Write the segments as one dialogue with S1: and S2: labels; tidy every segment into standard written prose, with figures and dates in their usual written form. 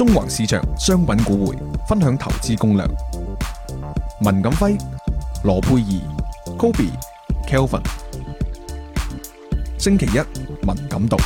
S1: 中環市場商品股匯分享投資攻略。文錦輝、羅佩儀、Kobe、Kelvin， 星期一文錦道。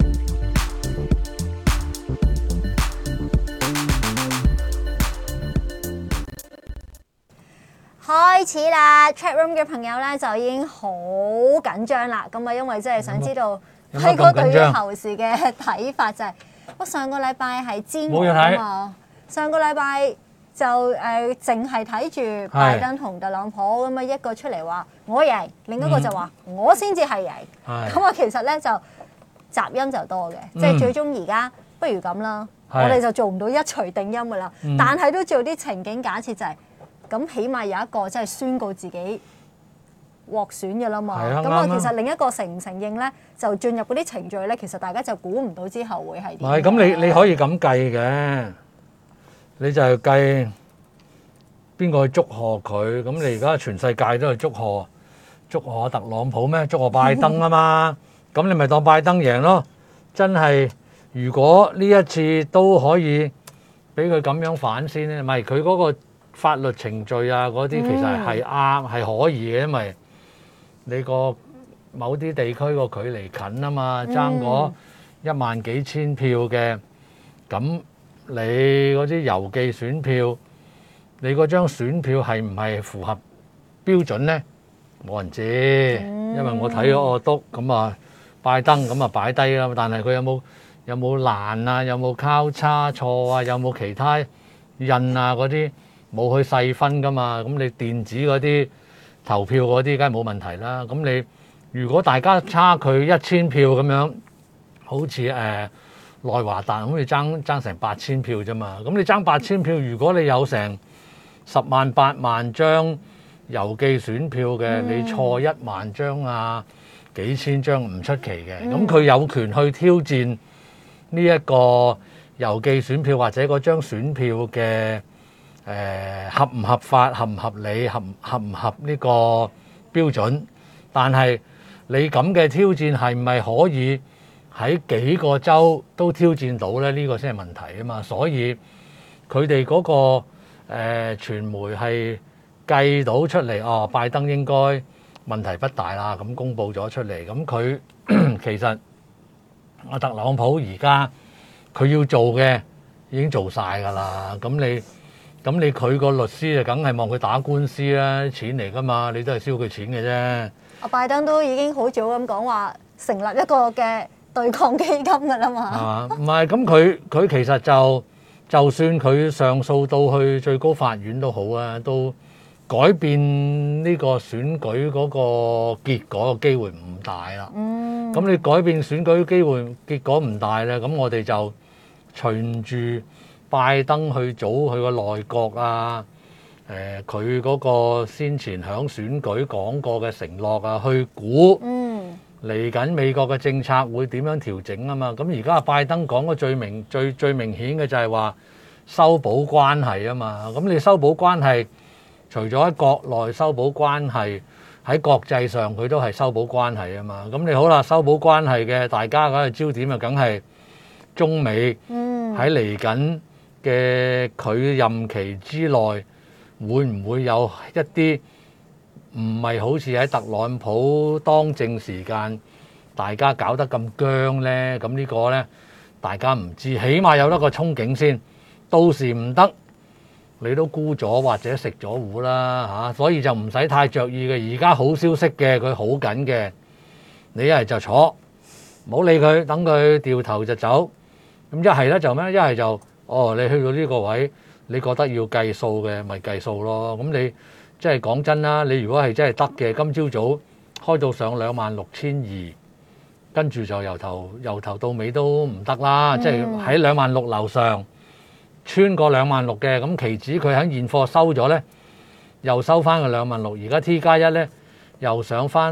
S2: 開始啦 ！chat room 嘅朋友咧就已經好緊張啦。咁啊，因為真係想知道輝哥對於後市嘅睇法就係、我上個禮拜係煎鵝啊嘛，上個禮拜就淨係睇住拜登同特朗普咁啊，一個出嚟話我贏，另一個就話我先至係贏。咁啊，其實咧就雜音就多嘅，即係最終而家不如咁啦，我哋就做唔到一錘定音噶啦，但係都做啲情景假設就係。咁起碼有一個即係宣告自己獲選嘅啦嘛，咁啊其實另一個承唔承認咧，就進入嗰啲程序咧，其實大家就估唔到之後會係點。
S3: 唔係咁，你可以咁計嘅，你就係計邊個去祝賀佢。咁你而家全世界都係祝賀特朗普咩？祝賀拜登啊嘛。咁你咪當拜登贏咯。真係，如果呢一次都可以俾佢咁樣反先咧，唔係佢嗰個法律程序啊，嗰啲其實係啱係可以嘅，因為你個某啲地區個距離近啊嘛，爭嗰1萬幾千票嘅，咁你嗰啲郵寄選票，你嗰張選票係唔係符合標準呢？冇人知，因為我睇咗個督咁啊，拜登咁啊擺低啦，但係佢有冇爛啊，有冇交叉錯啊，有冇其他印啊嗰啲？冇去細分噶嘛，咁你電子嗰啲投票嗰啲梗係冇問題啦。咁你如果大家差距1000票咁樣，好似內華達好似爭成8000票啫嘛。咁你爭8000票，如果你有成10萬8萬張郵寄選票嘅，你錯1萬張啊幾千張唔出奇嘅。咁佢有權去挑戰呢一個郵寄選票或者嗰張選票嘅。合唔合法、合唔合理、合唔合呢個標準？但係你咁嘅挑戰係唔係可以喺幾個州都挑戰到呢？呢個先係問題啊嘛。所以佢哋嗰個傳媒係計到出嚟，哦，拜登應該問題不大啦，咁公佈咗出嚟。咁佢其實阿特朗普而家佢要做嘅已經做晒㗎啦。咁你佢個律師就梗係望佢打官司啦，錢嚟㗎嘛，你都係燒佢錢嘅啫。
S2: 阿拜登都已經好早咁講話成立一個嘅對抗基金㗎啦嘛。
S3: 唔係咁佢其實就算佢上訴到去最高法院都好啊，都改變呢個選舉嗰個結果嘅機會唔大啦。咁你改變選舉機會結果唔大咧，咁我哋就循住拜登去組佢個內閣啊，佢嗰個先前響選舉講過嘅承諾啊，去估嚟緊美國嘅政策會點樣調整啊嘛。咁而家拜登講嘅最明顯嘅就係話修補關係啊嘛。咁你修補關係，除咗喺國內修補關係，喺國際上佢都係修補關係啊嘛。咁你好啦，修補關係嘅大家嗰個焦點啊，梗係中美喺嚟緊嘅佢任期之內，會唔會有一啲唔係好似喺特朗普當政時間大家搞得咁僵呢？咁呢個呢，大家唔知，起碼有一個憧憬先。到時唔得，你都沽咗或者食咗糊啦嚇，所以就唔使太着意嘅。而家好消息嘅，佢好緊嘅，你一係就坐，唔好理佢，等佢掉頭就走。咁一係咧就咩？一係就你去到呢個位，你覺得要計數嘅，咪計數咯。咁你即係講真啦，你如果係真係得嘅，今朝早開到上26,200，跟住就由頭到尾都唔得啦。即係喺26,000樓上穿過26,000嘅，咁期指佢喺現貨收咗咧，又收翻個26,000。而家 T+1咧又上翻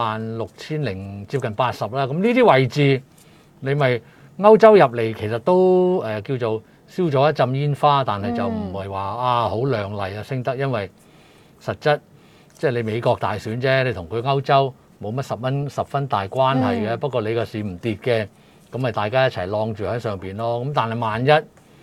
S3: 26,000接近80啦。咁呢啲位置你咪歐洲入嚟，其實都叫做燒咗一陣煙花，但係就唔係話好亮麗啊升得，因為實質即係你美國大選啫，你同佢歐洲冇乜十分大關係嘅。不過你個市唔跌嘅，咁咪大家一齊晾住喺上邊咯。咁但係萬一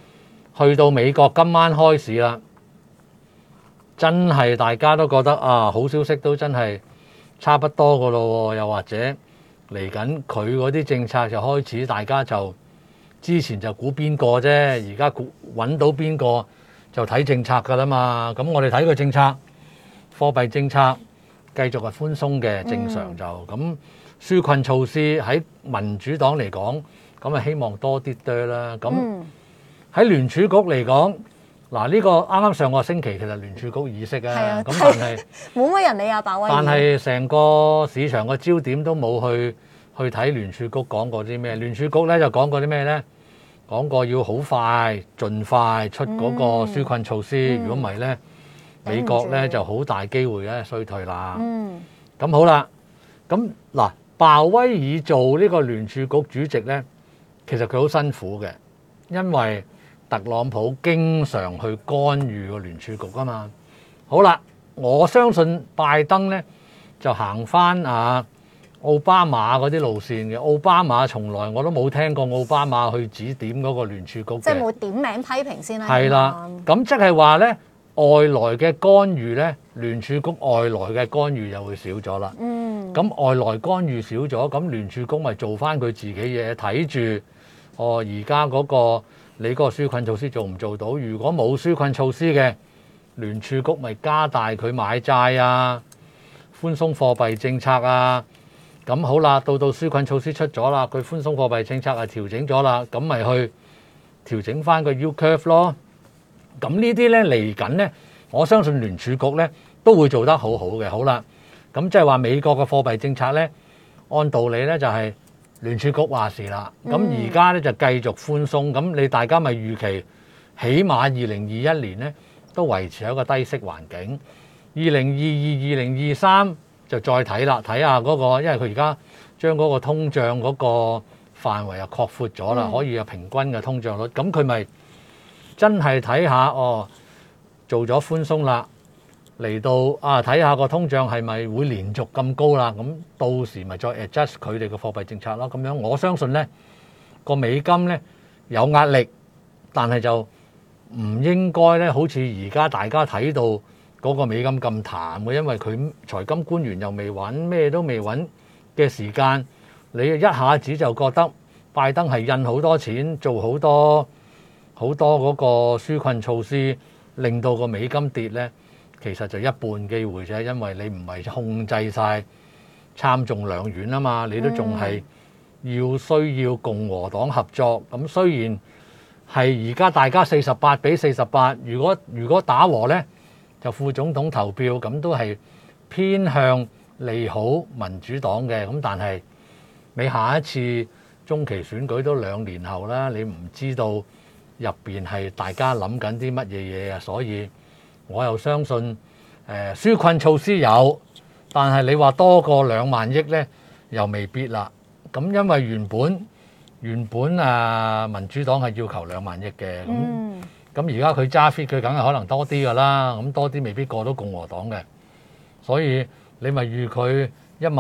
S3: 去到美國今晚開市啦，真係大家都覺得啊，好消息都真係差不多噶咯喎，又或者嚟緊佢嗰啲政策就開始，大家就之前就估邊個啫，而家揾到邊個就睇政策噶啦嘛。咁我哋睇個政策，貨幣政策繼續係寬鬆嘅，正常就咁。紓困措施喺民主黨嚟講，咁啊希望多啲多啦。咁喺聯儲局嚟講，嗱呢個啱啱上個星期其實聯儲局議息啊，咁但係
S2: 冇乜人理阿鮑威爾。
S3: 但係成個市場個焦點都冇去睇聯儲局講過啲咩。聯儲局咧就講過啲咩咧？講過要好快、盡快出嗰個紓困措施，如果唔係咧，美國咧就好大機會咧衰退啦。咁好啦，咁嗱。鮑威爾做呢個聯儲局主席呢，其實佢好辛苦嘅，因為特朗普經常去干預個聯儲局啊嘛。好啦，我相信拜登呢就行翻奧巴馬嗰啲路線嘅。奧巴馬從來我都冇聽過奧巴馬去指點嗰個聯儲局嘅，
S2: 即係冇點名批評先啦。
S3: 係啦，咁即係話呢，外來嘅干預呢，聯儲局外來嘅干預就會少咗啦。咁外來干預少咗，咁聯儲局咪做翻佢自己嘢，睇住而家嗰個你嗰個紓困措施做唔做到？如果冇紓困措施嘅，聯儲局咪加大佢買債啊，寬鬆貨幣政策啊。咁好啦，到紓困措施出咗啦，佢寬鬆貨幣政策係調整咗啦，咁咪去調整翻個 U curve 咯。咁呢啲咧嚟緊咧，我相信聯儲局咧都會做得好好嘅。好啦。咁即係話美國嘅貨幣政策咧，按道理咧就係聯儲局話事啦。咁而家咧就繼續寬鬆，咁你大家咪預期，起碼2021年咧都維持喺一個低息環境。2022、2023就再睇啦，睇下嗰個，因為佢而家將嗰個通脹嗰個範圍又擴闊咗啦，可以有平均嘅通脹率。咁佢咪真係睇下做咗寬鬆啦。嚟到睇下個通脹係咪會連續咁高啦？咁到時咪再 adjust 佢哋嘅貨幣政策咯。咁樣我相信呢個美金呢有壓力，但係就唔應該呢好似而家大家睇到嗰個美金咁淡嘅，因為佢財金官員又未揾，咩都未揾嘅時間，你一下子就覺得拜登係印好多錢，做好多嗰個紓困措施，令到個美金跌呢。其實就一半機會啫，因為你唔係控制晒參眾兩院啊嘛，你都仲係需要共和黨合作。咁雖然係而家大家48比48，如果打和呢，就副總統投票，咁都係偏向利好民主黨嘅。咁但係你下一次中期選舉都2年後啦，你唔知道入邊係大家諗緊啲乜嘢嘢啊，所以我又相信紓困措施有，但係你話多過2萬億呢，又未必啦。咁因為原本民主黨係要求2萬億嘅，咁而家佢揸 fit，佢梗係可能多啲噶啦，咁多啲未必過到共和黨嘅，所以你咪預佢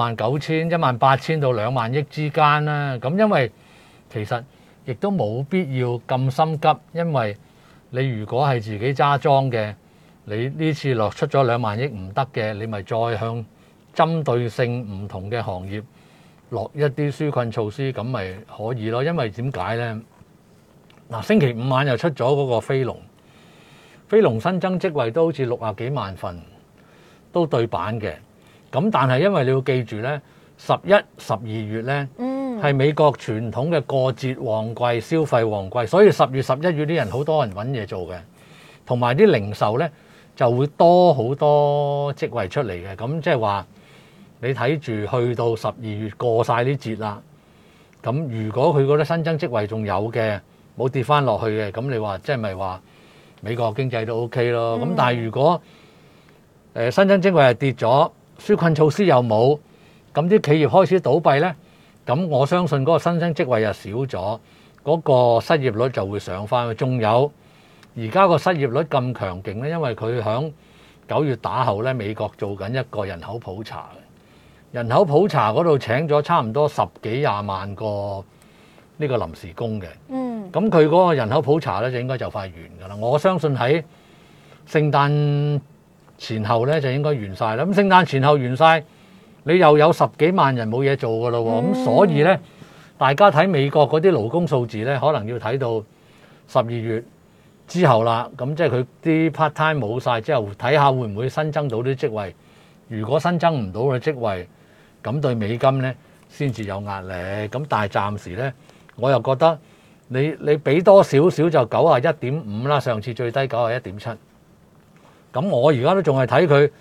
S3: 19000、18000到2萬億之間啦。咁因為其實亦都冇必要咁心急，因為你如果係自己揸莊嘅，你呢次落出咗2萬億唔得嘅，你咪再向針對性唔同嘅行業落一啲紓困措施，咁咪可以咯。因為點解呢？嗱，星期5晚又出咗嗰個非農新增職位都好似60幾萬份，都對版嘅。咁但係因為你要記住呢，11、12月呢係美國傳統嘅過節旺季、消費旺季，所以10月、11月啲人好多人揾嘢做嘅，同埋啲零售呢就會多好多職位出嚟嘅。咁即係話你睇住去到12月過晒啲節啦，咁如果佢覺得新增職位仲有嘅，冇跌翻落去嘅，咁你話即係咪話美國經濟都 OK 咯？咁但係如果新增職位係跌咗，紓困措施又冇，咁啲企業開始倒閉呢，咁我相信嗰個新增職位又少咗，嗰個失業率就會上翻。仲有而家個失業率咁強勁呢，因為佢響9月打後呢，美國做緊一個人口普查，人口普查嗰度請咗差唔多10幾20萬個呢個臨時工嘅。 咁佢嗰個人口普查咧就應該就快完㗎啦。我相信喺聖誕前後咧就應該完晒啦。咁聖誕前後完晒，你又有10幾萬人冇嘢做㗎咯喎。咁所以咧，大家睇美國嗰啲勞工數字咧，可能要睇到12月之後啦。咁即係佢啲 part time 冇晒之後，睇下會唔會新增到啲職位。如果新增唔到嘅職位，咁對美金咧先至有壓力。咁但係暫時咧，我又覺得你俾多少少就91.5啦，上次最低91.7。咁我而家都仲係睇佢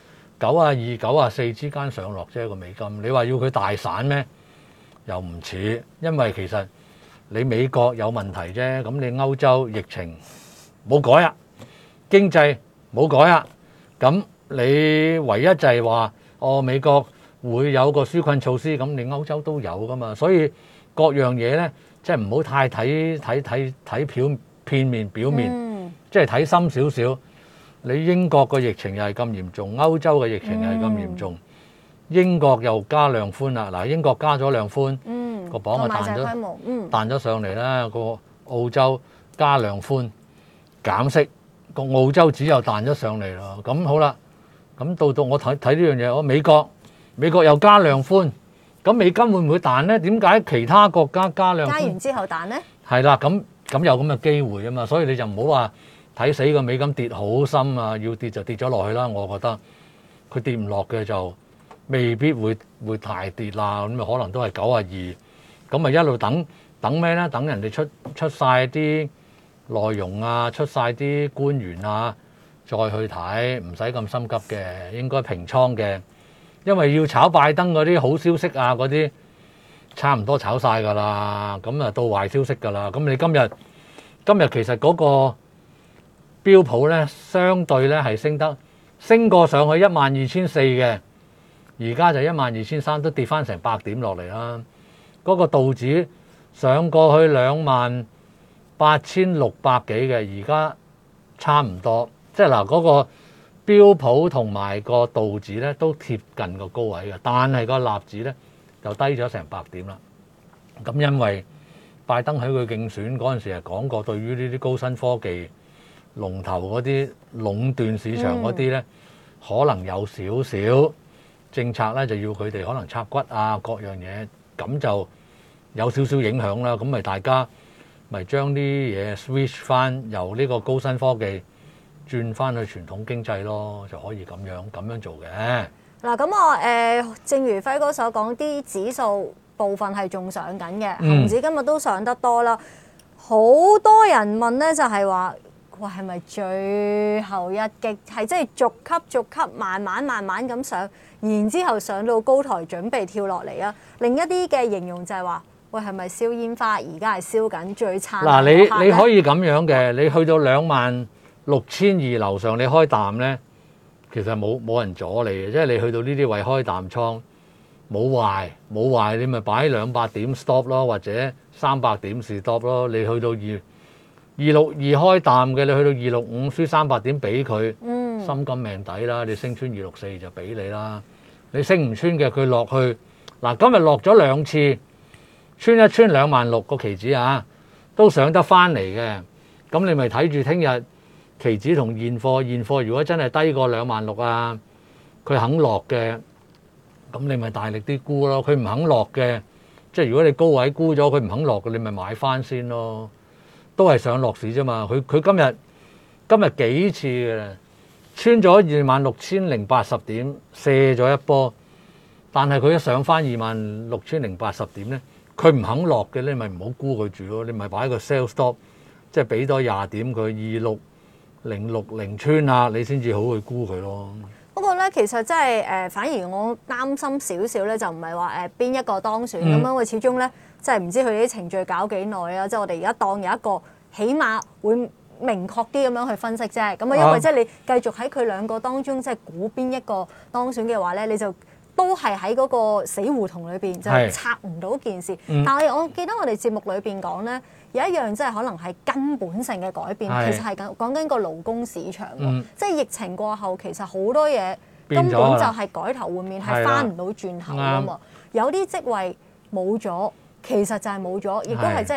S3: 92、94之間上落啫個美金。你話要佢大散咩？又唔似，因為其實你美國有問題啫。咁你歐洲疫情冇改啊，經濟冇改啊。咁你唯一就係話美國會有個紓困措施，咁你歐洲都有噶嘛。所以各樣嘢咧，即係唔好太睇片面表面，即係睇深少少。你英國個疫情又係咁嚴重，歐洲嘅疫情又係咁嚴重，英國又加量寬啦。嗱，英國加咗量寬，個磅啊彈咗上嚟啦。個澳洲加量寬減息，個澳洲紙又彈咗上嚟咯。咁好啦，咁到我睇呢樣嘢，我美國又加量寬，咁美金會唔會彈咧？點解其他國家加量寬
S2: 加完之後彈咧？
S3: 係啦，咁有咁嘅機會啊嘛，所以你就唔好話睇死個美金跌好深啊，要跌就跌咗落去啦。我覺得佢跌唔落嘅就未必會大跌啦，咁啊可能都係92，咁啊一路等咩咧？等人哋出晒啲內容啊，出晒啲官員啊，再去睇，唔使咁心急嘅，應該平倉嘅，因為要炒拜登嗰啲好消息啊，嗰啲差唔多炒晒㗎啦，咁啊到壞消息㗎啦。咁你今日其實嗰個標普咧，相對咧係升過上去12,400嘅，而家就12,300，都跌翻成100點落嚟啦。嗰個道指上過去28,600幾嘅，而家差唔多，即係嗱嗰個標普同埋個道指咧都貼近個高位嘅，但係個納指咧就低咗成100點啦。咁因為拜登喺佢競選嗰陣時係講過，對於呢啲高新科技龍頭嗰啲壟斷市場嗰啲咧，可能有少少政策咧，就要佢哋可能插骨啊，各樣嘢，咁就有少少影響啦。咁咪大家咪將啲嘢 switch 翻，由呢個高新科技轉翻去傳統經濟咯，就可以咁樣做嘅。
S2: 嗱，咁我正如輝哥所講，啲指數部分係仲上緊嘅，恆指今日都上得多啦。好多人問咧，就係話，哇，係咪最後一擊？係即係逐級慢慢咁上，然之後上到高台準備跳落嚟啊！另一啲嘅形容就係話，喂，係咪燒煙花？而家係燒緊最燦爛嗰刻咧。
S3: 嗱，你可以咁樣嘅，你去到26,200樓上，你開淡咧，其實冇人阻你嘅，即係你去到呢啲位開淡倉，冇壞，你咪擺200點 stop 咯，或者300點 stop 咯。你去到262開淡嘅，你去到265輸300點俾佢，心甘命抵啦。你升穿264就俾你啦。你升唔穿嘅，佢落去嗱，今日落咗2次，穿一穿26,000個期指啊，都上得翻嚟嘅。咁你咪睇住聽日期指同現貨如果真係低過26,000啊，佢肯落嘅，咁你咪大力啲沽咯。佢唔肯落嘅，即係如果你高位沽咗，佢唔肯落嘅，你咪買翻先咯。都係上落市啫嘛。佢今日幾次嘅，穿咗26,080點，射咗一波，但係佢一上翻26,080點咧，佢唔肯落嘅咧，咪唔好沽佢住咯。你咪擺個 sell stop， 即係俾多20點佢26060穿啊，你先至好去沽佢咯。
S2: 不過咧，其實真係反而我擔心少少咧，就唔係話邊一個當選咁樣，因為始終咧，即係唔知佢哋啲程序搞幾耐啊。即係我哋而家當有一個起碼會明確啲咁樣去分析啫。咁啊，因為即係你繼續喺佢兩個當中，即係估邊一個當選嘅話咧，你就都係喺嗰個死胡同裏邊，就拆唔到件事。但係我記得我哋節目裏邊講咧，有一樣即係可能係根本性嘅改變，其實係講緊個勞工市場喎。即係疫情過後，其實好多嘢根本就係改頭換面，係翻唔到轉頭㗎嘛。有啲職位冇咗，其實就係冇咗，亦都係即係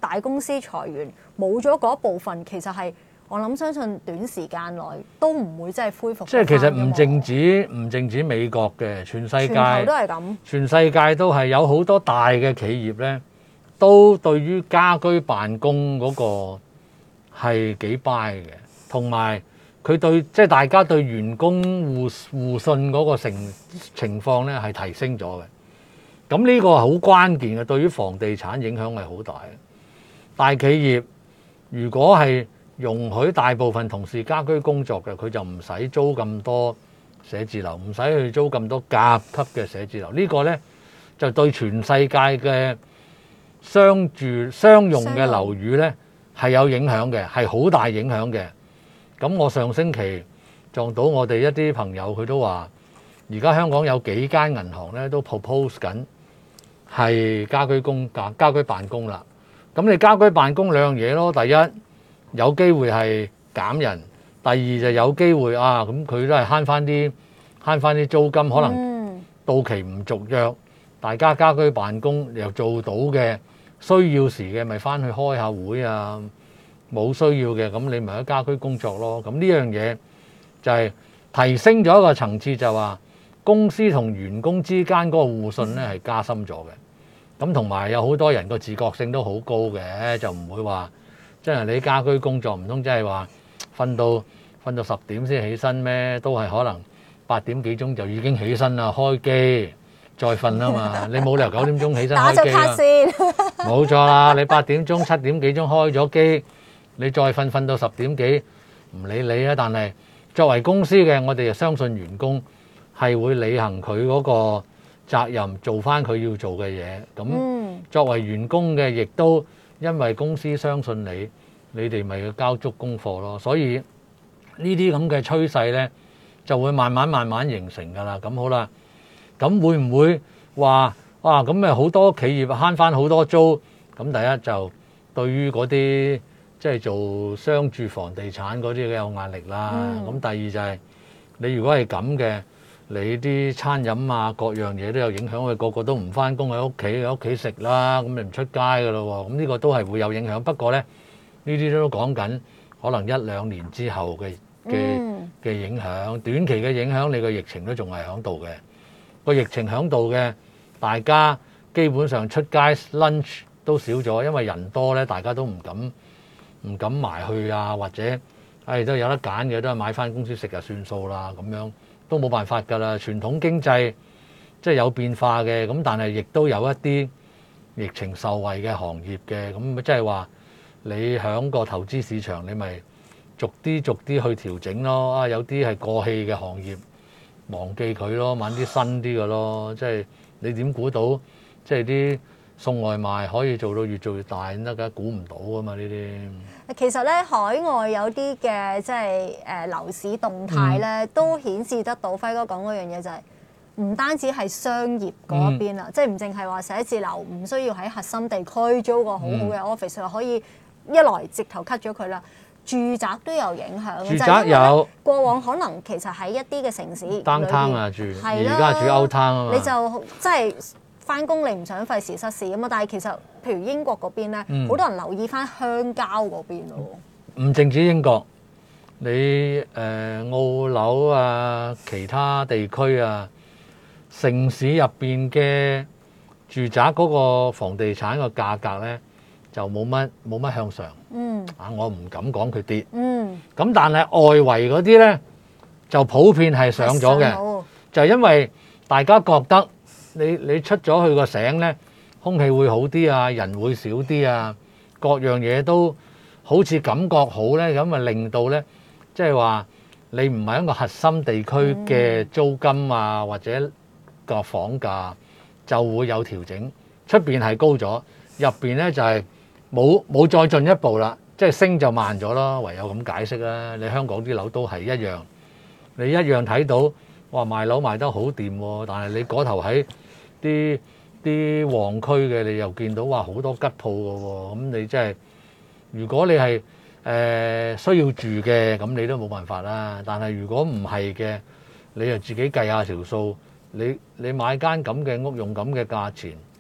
S2: 大公司裁員冇咗嗰一部分，其實係我諗相信短時間內都唔會真係恢復。
S3: 即係其實唔淨止美國嘅，全世界
S2: 全球都係咁。
S3: 全世界都係有好多大嘅企業咧，都對於家居辦公嗰個係幾 buy 嘅，同埋佢對即係大家對員工互信嗰個情況咧係提升咗嘅。咁呢個係好關鍵嘅，對於房地產影響係好大嘅。大企業如果係容許大部分同事家居工作嘅，佢就唔使租咁多寫字樓，唔使去租咁多甲級嘅寫字樓。呢個呢，就對全世界嘅商用嘅樓宇呢係有影響嘅，係好大影響嘅。咁我上星期撞到我哋一啲朋友，佢都話而家香港有幾間銀行呢都 propose 緊係家居辦公啦。咁你家居辦公兩樣嘢咯，第一有機會係減人，第二就有機會咁佢都係慳翻啲租金，可能到期唔續約，大家家居辦公又做到嘅，需要時嘅咪翻去開下會啊，冇需要嘅咁你咪喺家居工作咯。咁呢樣嘢就係提升咗一個層次，就話公司同員工之間嗰個互信咧係加深咗嘅。咁同埋有好多人個自覺性都好高嘅，就唔會話即係你家居工作唔通真係話瞓到10點先起身咩？都係可能8點幾鐘就已經起身啦，開機再瞓啊嘛！你冇理由9點鐘起身開機啦。打咗卡先。冇錯啦，你8點鐘、7點幾鐘開咗機，你再瞓到10點幾，唔理你啊！但係作為公司嘅，我哋就相信員工係會履行佢嗰個責任，做翻佢要做嘅嘢。咁作為員工嘅，亦都因為公司相信你，你哋咪要交足功課咯。所以呢啲咁嘅趨勢呢，就會慢慢形成㗎啦。咁好啦，咁會唔會話哇咁咪好多企業慳翻好多租？咁第一就對於嗰啲即係做商住房地產嗰啲有壓力啦。咁第二就係你如果係咁嘅，你啲餐飲啊各樣嘢都有影響，佢個個都唔翻工喺屋企食啦，咁你唔出街噶咯喎。咁呢個都係會有影響。不過呢，呢啲都講緊可能1-2年之後嘅影響。短期嘅影響，你個疫情都仲係喺度嘅。個疫情喺度嘅，大家基本上出街 lunch 都少咗，因為人多呢，大家都唔敢埋去啊，或者都有得揀嘅，都係買翻公司食就算數啦，咁樣。都冇辦法㗎啦，傳統經濟即係有變化嘅，咁但係亦都有一啲疫情受惠嘅行業嘅，咁即係話你響個投資市場，你咪逐啲去調整咯。有啲係過氣嘅行業，忘記佢咯，揾啲新啲嘅咯。即係你點估到，即係啲送外賣可以做到越做越大得㗎？估唔到㗎嘛呢啲。
S2: 其實咧，海外有啲嘅即係樓市動態咧，都顯示得到輝哥講嗰樣嘢就係唔單止係商業嗰一邊啦，即係唔淨係話寫字樓唔需要喺核心地區租個好好嘅 office，就可以一來直頭 cut 咗佢啦。住宅都有影響嘅，
S3: 住宅有
S2: 過往可能其實喺一啲嘅城市
S3: downtown 啊住，而家住 outtown 啊嘛，
S2: 你就即係翻工你唔想費時失事啊嘛。但係其實譬如英國嗰邊咧，好多人留意翻鄉郊嗰邊咯。
S3: 唔淨止英國，你澳紐啊，其他地區啊，城市入邊嘅住宅嗰個房地產個價格咧，就冇乜向上。我唔敢講佢跌。咁但係外圍嗰啲咧，就普遍係上咗嘅，就係因為大家覺得你出咗去個省咧，空氣會好啲啊，人會少啲啊，各樣嘢都好似感覺好咧，咁啊令到咧，即係話你唔係一個核心地區嘅租金啊，或者個房價就會有調整。出邊係高咗，入邊咧就係冇再進一步啦，即係升就慢咗咯，唯有咁解釋啦。你香港啲樓都係一樣，你一樣睇到哇賣樓賣得好掂喎，但係你嗰頭喺啲旺區嘅，你又見到哇好多吉鋪嘅喎，咁你即係如果你係需要住嘅，咁你都冇辦法啦。但係如果唔係嘅，你就自己計下條數，你買間咁嘅屋用咁嘅價錢，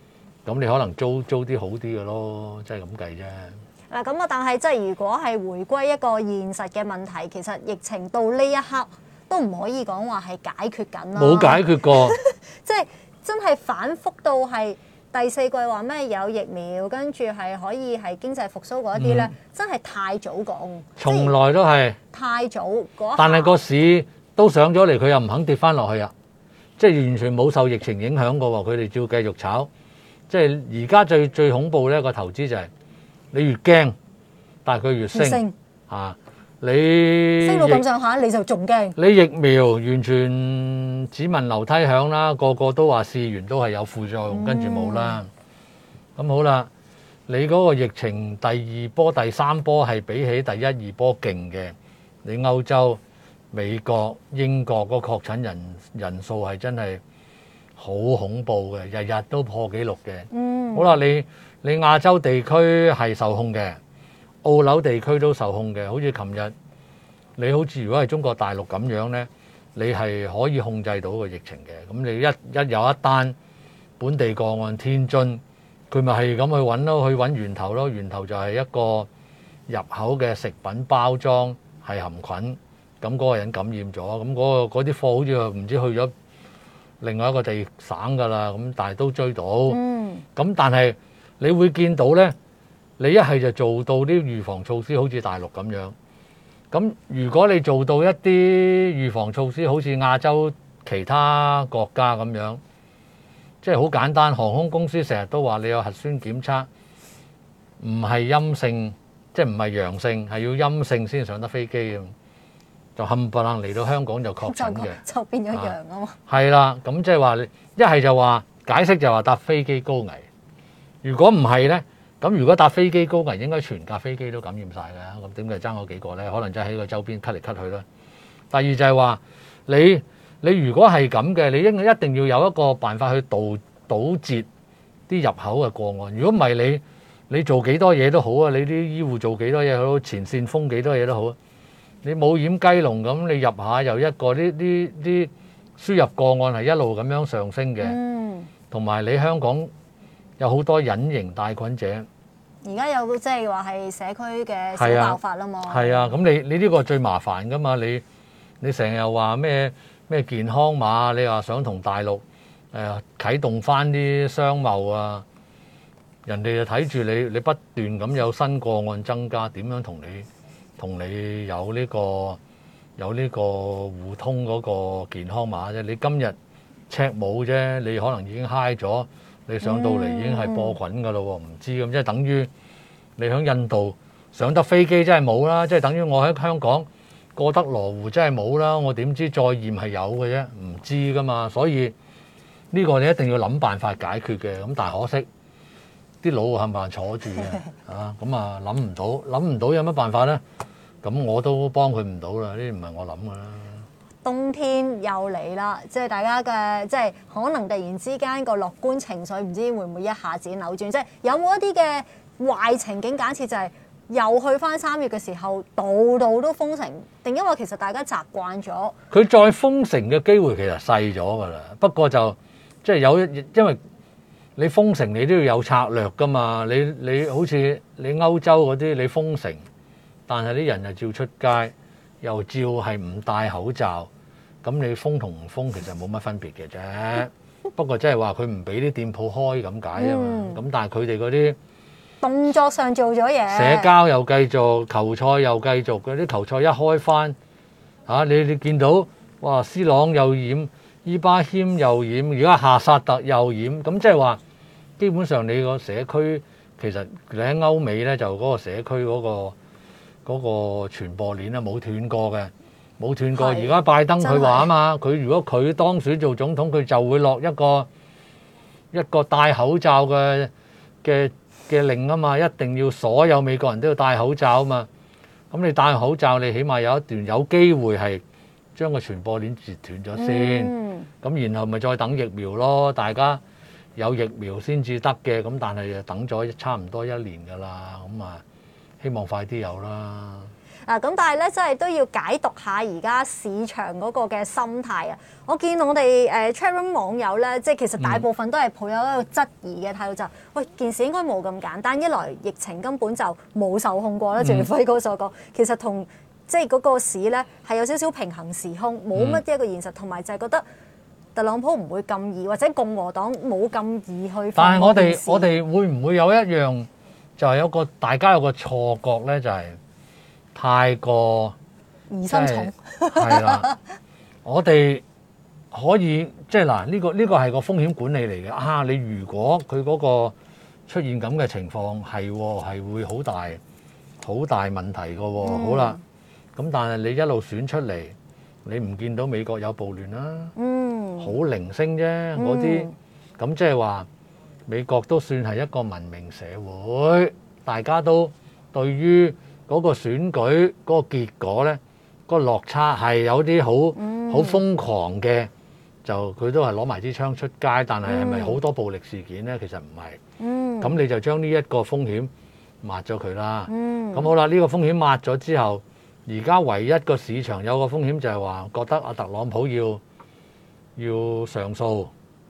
S3: 咁你可能租啲好啲嘅咯，即係咁計啫。
S2: 嗱咁啊，但係即係如果係回歸一個現實嘅問題，其實疫情到呢一刻都唔可以講話係解決緊啦。
S3: 冇解決過，
S2: 即係真係反覆到係第四季話咩有疫苗，跟住係可以係經濟復甦嗰啲咧，真係太早講。
S3: 從來都係
S2: 太早嗰下。
S3: 但係個市都上咗嚟，佢又唔肯跌翻落去啊！即係完全冇受疫情影響過喎，佢哋照繼續炒。即係而家最恐怖咧個投資就係你越驚，但係佢越升啊！你
S2: 升到咁上下，你就仲驚。
S3: 你疫苗完全只聞樓梯響啦，個個都話試完都係有副作用，跟住冇啦。咁好啦，你嗰個疫情第二波、第三波係比起第一、二波勁嘅，你歐洲、美國、英國個確診人數係真係好恐怖嘅，日日都破紀錄嘅。好啦，你亞洲地區係受控嘅，澳紐地區都受控嘅。好似琴日，你好似如果係中國大陸咁樣呢，你係可以控制到個疫情嘅。咁你一有一單本地個案，天津佢咪係咁去揾咯，去揾源頭咯。源頭就係一個入口嘅食品包裝係含菌，咁嗰個人感染咗，咁嗰啲貨好似唔知去咗另外一個地省㗎啦。咁但係都追到，咁但係你會見到呢，你一係就做到啲預防措施，好似大陸咁樣。咁如果你做到一啲預防措施，好似亞洲其他國家咁樣，即係好簡單。航空公司成日都話你有核酸檢測，唔係陰性，即係唔係陽性，係要陰性先上得飛機嘅，就冚唪唥嚟到香港就確診嘅，
S2: 就變咗陽啊嘛。
S3: 係啦，咁即係話一係就話解釋就話搭飛機高危，如果唔係呢？咁如果搭飛機高危，應該全架飛機都感染晒㗎，咁點解爭嗰幾個呢？可能真係喺個周邊咳嚟咳去啦。第二就係話你如果係咁嘅，你一定要有一個辦法去堵截啲入口嘅個案。如果唔係你做幾多嘢都好啊，你啲醫護做幾多嘢好，前線封幾多嘢都好，你冇掩雞籠咁，你入下又一個啲輸入個案係一路咁樣上升嘅，同埋你香港有好多隱形帶菌者。
S2: 而家有即係話係社區嘅小爆發啦嘛。
S3: 係啊，咁你呢個最麻煩噶嘛？你成日話咩健康碼，你話想同大陸啟動翻啲商貿啊，人哋就睇住你不斷咁有新個案增加，點樣同你有呢個互通嗰個健康碼啫？你今日赤冇啫，你可能已經嗨咗。你上到嚟已經係播菌㗎咯喎，唔知咁即係等於你喺印度上得飛機真係冇啦，即係等於我喺香港過得羅湖真係冇啦，我點知再驗係有嘅啫，唔知㗎嘛，所以呢個你一定要諗辦法解決嘅。咁但係可惜啲佬冚唪唥坐住嘅啊，咁啊諗唔到有乜辦法咧？咁我都幫佢唔到啦，呢啲唔係我諗㗎啦。
S2: 冬天又嚟啦，即係大家嘅即係可能突然之間個樂觀情緒唔知會唔會一下子扭轉，即係有冇一啲嘅壞情景？假設就係又去翻3月嘅時候，度度都封城，定因為其實大家習慣咗？
S3: 佢再封城嘅機會其實細咗㗎啦，不過就即係因為你封城你都要有策略㗎嘛，你好似你歐洲嗰啲你封城，但係啲人又照出街，又照係唔戴口罩。咁你封同唔封其實冇乜分別嘅啫，不過即係話佢唔俾啲店鋪開咁解啊嘛。咁但係佢哋嗰啲
S2: 動作上做咗嘢，
S3: 社交又繼續，球賽又繼續，嗰啲球賽一開翻嚇，你見到哇，C朗又染，伊巴謙又染，而家夏薩特又染，咁即係話基本上你個社區其實你喺歐美咧就嗰個社區嗰個傳播鏈咧冇斷過嘅。冇斷過，而家拜登佢話啊嘛，佢如果佢當選做總統，佢就會落一個戴口罩嘅令啊嘛，一定要所有美國人都要戴口罩啊嘛。咁你戴口罩，你起碼有一段有機會係將個傳播鏈截斷咗先。咁然後咪再等疫苗咯，大家有疫苗先至得嘅。咁但係等咗差唔多1年㗎啦，咁啊希望快啲有啦。
S2: 咁但係咧，真係都要解讀下而家市場嗰個嘅心態啊！我見我哋chatroom 網友咧，即係其實大部分都係抱有一個質疑嘅態度，就喂件事應該冇咁簡單。一來疫情根本就冇受控過啦，正如輝哥所講，其實同即係嗰個市咧係有少少平行時空，冇乜一個現實，同埋就係覺得特朗普唔會咁易，或者共和黨冇咁易去。
S3: 但係我哋會唔會有一樣就係大家有個錯覺咧，就係太過
S2: 疑心重
S3: 係啦。我哋可以即係嗱，呢個係個風險管理嚟嘅啊！你如果佢嗰個出現咁嘅情況係會好大問題嘅喎。好啦，咁但係你一路選出嚟，你唔見到美國有暴亂啦，好零星啫嗰啲，咁即係話美國都算係一個文明社會，大家都對於嗰個選舉嗰個結果咧，個落差係有啲好瘋狂嘅，就佢都係攞埋支槍出街，但係咪好多暴力事件咧？其實唔係，咁你就將呢一個風險抹咗佢啦。咁好啦，呢個風險抹咗之後，而家唯一個市場有個風險就係話覺得阿特朗普要上訴，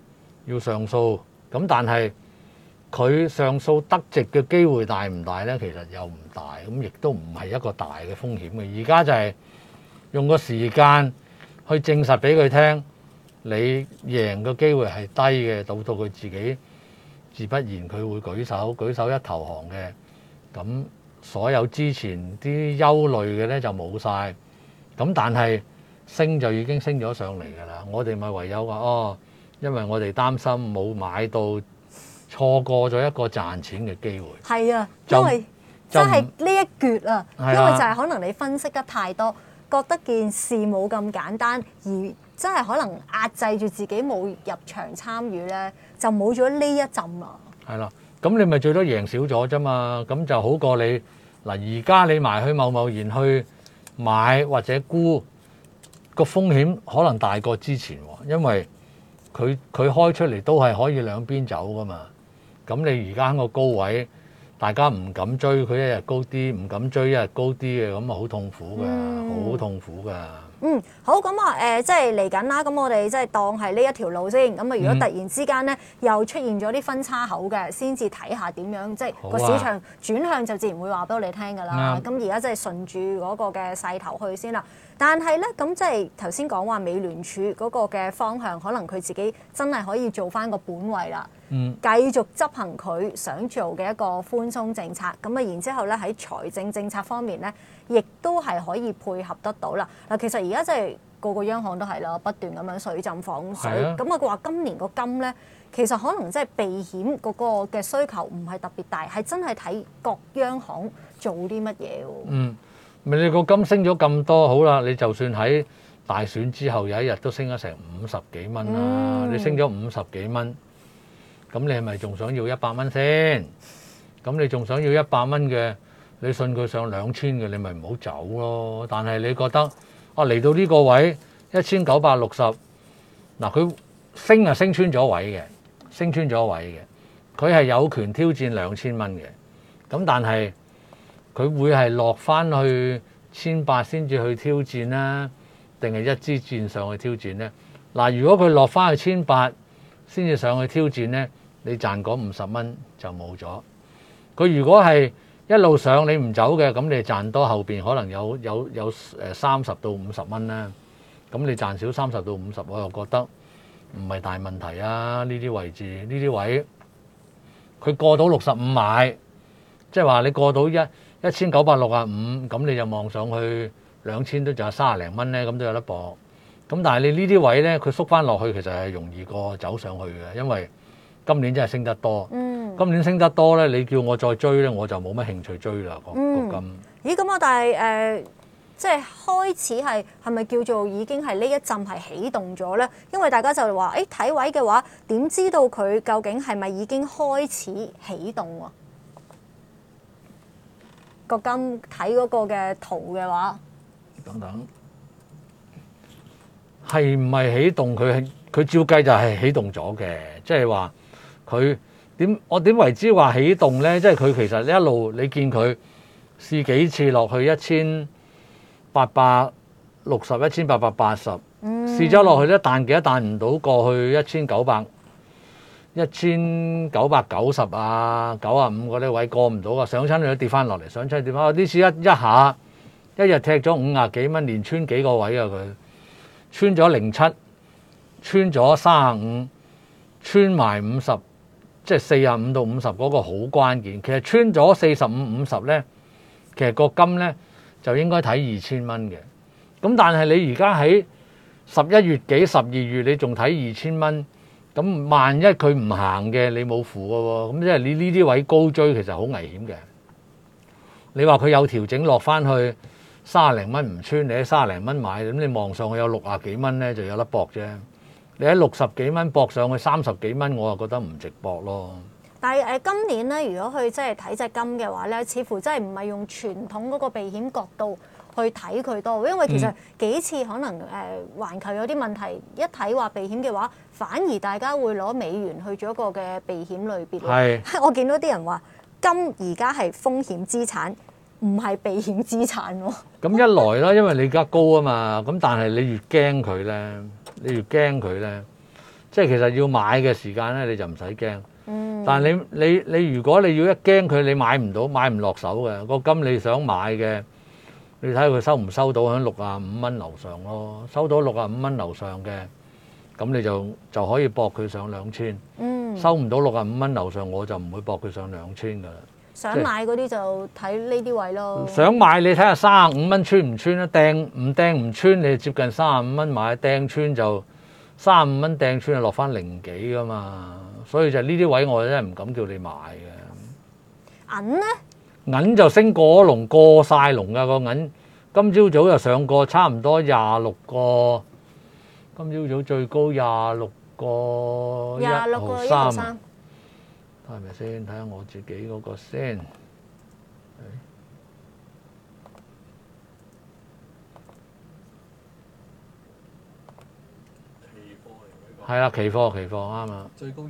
S3: 咁但係佢上訴得直嘅機會大唔大咧？其實又唔大，咁亦都唔係一個大嘅風險嘅。而家就係用個時間去證實俾佢聽，你贏嘅機會係低嘅，到佢自己自不然佢會舉手一投降嘅，咁所有之前啲憂慮嘅咧就冇晒，咁但係升就已經升咗上嚟㗎啦。我哋咪唯有話因為我哋擔心冇買到，錯過咗一個賺錢嘅機會。係
S2: 啊，因為真係呢一橛啊，因為就係可能你分析得太多，覺得件事冇咁簡單，而真係可能壓制住自己冇入場參與咧，就冇咗呢一陣啊。
S3: 係啦，咁你咪最多贏少咗啫嘛，咁就好過你嗱，而家你埋去貿然去買或者沽，個風險可能大過之前喎，因為佢開出嚟都係可以兩邊走噶嘛。咁你而家喺個高位，大家唔敢追，佢一日高啲，唔敢追一日高啲嘅，咁啊好痛苦㗎，好痛苦㗎。
S2: 好，咁啊即係嚟緊啦，咁我哋即係當係呢一條路先。咁啊，如果突然之間咧又出現咗啲分叉口嘅，先至睇下點樣，即係個市場轉向就自然會話俾我哋聽㗎啦。咁而家即係順住嗰個嘅勢頭去先啦。但係咧，咁即係頭先講話美聯儲嗰個嘅方向，可能佢自己真係可以做翻個本位啦，繼續執行佢想做嘅一個寬鬆政策。咁啊，然之後咧喺財政政策方面咧，亦都係可以配合得到啦。嗱，其實而家即係個個央行都係啦，不斷咁樣水浸放水。咁啊，佢話今年個金咧，其實可能即係避險嗰個嘅需求唔係特別大，係真係睇各央行做啲乜嘢喎。
S3: 咪你個金升咗咁多，好啦，你就算喺大選之後有一日都升咗成50幾蚊啦，你升咗50幾蚊，咁你係咪仲想要100蚊先？咁你仲想要100蚊嘅，你信佢上2000嘅，你咪唔好走咯。但係你覺得嚟到呢個位1960，嗱佢升啊升穿咗位嘅，佢係有權挑戰2000蚊嘅，咁但係佢會係落翻去1800先至去挑戰啦，定係一支箭上去挑戰呢？嗱，如果佢落翻去1800先至上去挑戰呢，你賺嗰50蚊就冇咗。佢如果係一路上你唔走嘅，咁你賺多後邊可能有30到50蚊啦。咁你賺少30到50，我又覺得唔係大問題啊！呢啲位置呢啲位，佢過到65買，即係話你過到1965，咁你就望上去2000都仲有30零蚊咧，咁都有得搏。咁但係你呢啲位咧，佢縮翻落去，其實係容易過走上去嘅，因為今年真係升得多。今年升得多咧，你叫我再追咧，我就冇乜興趣追啦。個金。
S2: 咦？咁啊，但係即係開始係咪叫做已經係呢一陣係起動咗咧？因為大家就話睇位嘅話，點知道佢究竟係咪已經開始起動喎？個金睇嗰個嘅圖嘅話，
S3: 等等，係唔係起動？佢照計就係起動咗嘅，即係話佢我點為之話起動咧？即係佢其實一路你見佢試幾次落去 1860、1880，試咗落去咧，彈幾多彈唔到過去1990啊、95嗰啲位過唔到啊，上親佢都跌翻落嚟，上親跌翻。呢次一下一日踢咗50幾蚊，連穿幾個位啊佢，穿咗07，穿咗35，穿埋50，即係45到50嗰個好關鍵。其實穿咗45、50咧，其實個金咧就應該睇2000蚊嘅。咁但係你而家喺11月幾、12月，你仲睇2000蚊，咁萬一佢唔行嘅，你冇符嘅喎。咁即係你呢啲位高追其實好危險嘅。你話佢有調整落翻去30零蚊唔穿，你喺30零蚊買，咁你望上去有60幾蚊咧，就有得搏啫。你喺60幾蚊搏上去30幾蚊，我就覺得唔值搏咯。
S2: 但係今年咧，如果去即係睇隻金嘅話咧，似乎真係唔係用傳統嗰個避險角度去睇佢多，因為其實幾次可能環球有啲問題，一睇話避險嘅話，反而大家會攞美元去做一個嘅避險類別。係，我見到啲人話金而家係風險資產，唔係避險資產喎。咁
S3: 一來啦，因為你而家高啊嘛，咁但係你越驚佢咧，即係其實要買嘅時間咧，你就唔使驚。但係你如果你要一驚佢，你買唔到，買唔落手嘅個金，你想買嘅。你睇下佢收唔收到喺65蚊樓上咯，收到65蚊樓上嘅，咁你就可以搏佢上2000。收唔到65蚊樓上，我就唔會搏佢上2000噶啦。
S2: 想買嗰啲就睇呢啲位咯。
S3: 想買你睇下35蚊穿唔穿啦，掟唔穿，你接近35蚊買，掟穿就35蚊掟穿就落翻0幾噶嘛。所以就呢啲位我真係唔敢叫你買嘅。
S2: 銀咧？
S3: 銀就升過龍，過晒龍噶個銀。今朝早就上過差唔多26個，今朝早最高26個1毫3。睇係咪先？睇下我自己嗰個先。係啦，期貨啱啊。最高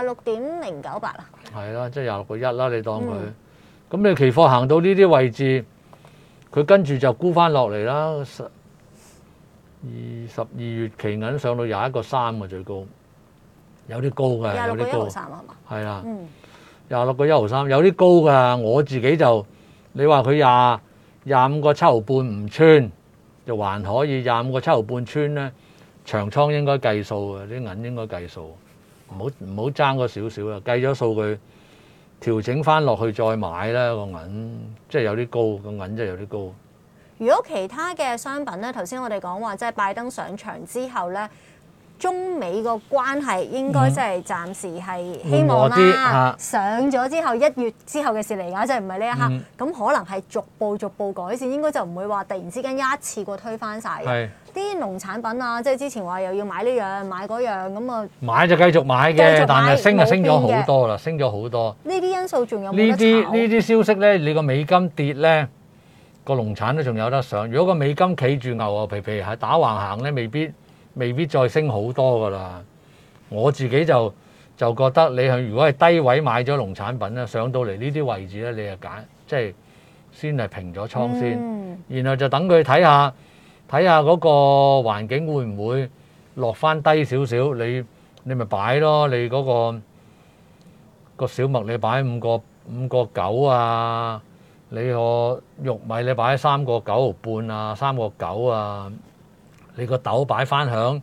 S2: 26.098啊。
S3: 係啦，即係26個1啦，你當佢。咁你期貨行到呢啲位置，佢跟住就沽翻落嚟啦。12月期銀上到21個3嘅最高，有啲高嘅，有啲高。26個1毫3係嘛？係啦，26個1毫3有啲高㗎。我自己就你話佢25個7毫半唔穿，就還可以。25個7毫半穿咧，長倉應該計數嘅，啲銀應該計數，唔好爭嗰少少啊。計咗數據。調整翻落去再買啦，個銀即係有啲高，個銀真係有啲高。
S2: 如果其他嘅商品咧，頭先我哋講話即係拜登上場之後咧，中美個關係應該即係暫時係希望啦。上咗之後1月之後嘅事嚟㗎，即係唔係呢一刻，咁可能係逐步改善，應該就唔會話突然之間一次過推翻晒嘅。啲農產品啊，即係之前話又要買呢樣買嗰樣咁啊，買
S3: 就繼續買嘅，但係升就升咗好多啦，升咗好多。
S2: 呢啲因素仲有冇
S3: 得
S2: 炒？
S3: 呢啲消息咧，你個美金跌咧，個農產都仲有得上。如果個美金企住牛牛皮皮係打橫行咧，未必再升好多噶啦。我自己就覺得你係如果係低位買咗農產品咧，上到嚟呢啲位置咧，你就揀即係先係平咗倉先，然後就等佢睇下嗰個環境會唔會落翻低少少，你咪擺咯。你嗰個小麥你擺5個9啊，你個玉米你擺3個9毫半啊，3個9啊，你個豆擺翻響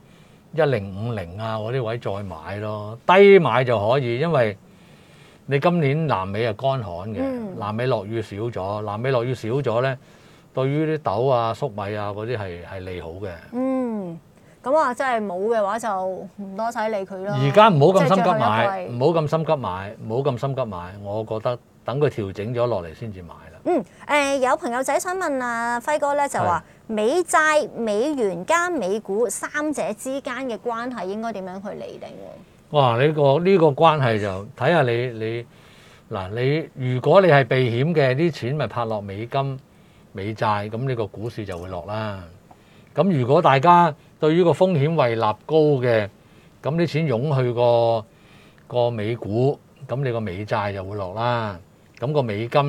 S3: 1050啊嗰啲位再買咯，低買就可以，因為你今年南美係乾旱嘅，南美落雨少咗咧。對於啲豆啊、粟米啊嗰啲係利好嘅。
S2: 咁啊，真係冇嘅話就唔多使理佢咯。
S3: 而家唔好咁心急買，唔好咁心急買。我覺得等佢調整咗落嚟先至買啦。
S2: 有朋友仔想問啊，輝哥咧就話美債、美元加美股三者之間嘅關係應該點樣去釐定？
S3: 哇！呢個關係就睇下你如果你係避險嘅，啲錢咪拍落美金。美債咁呢個股市就會落啦。咁如果大家對於個風險胃納高嘅，咁啲錢湧去個美股，咁你個美債就會落啦。咁個美金咧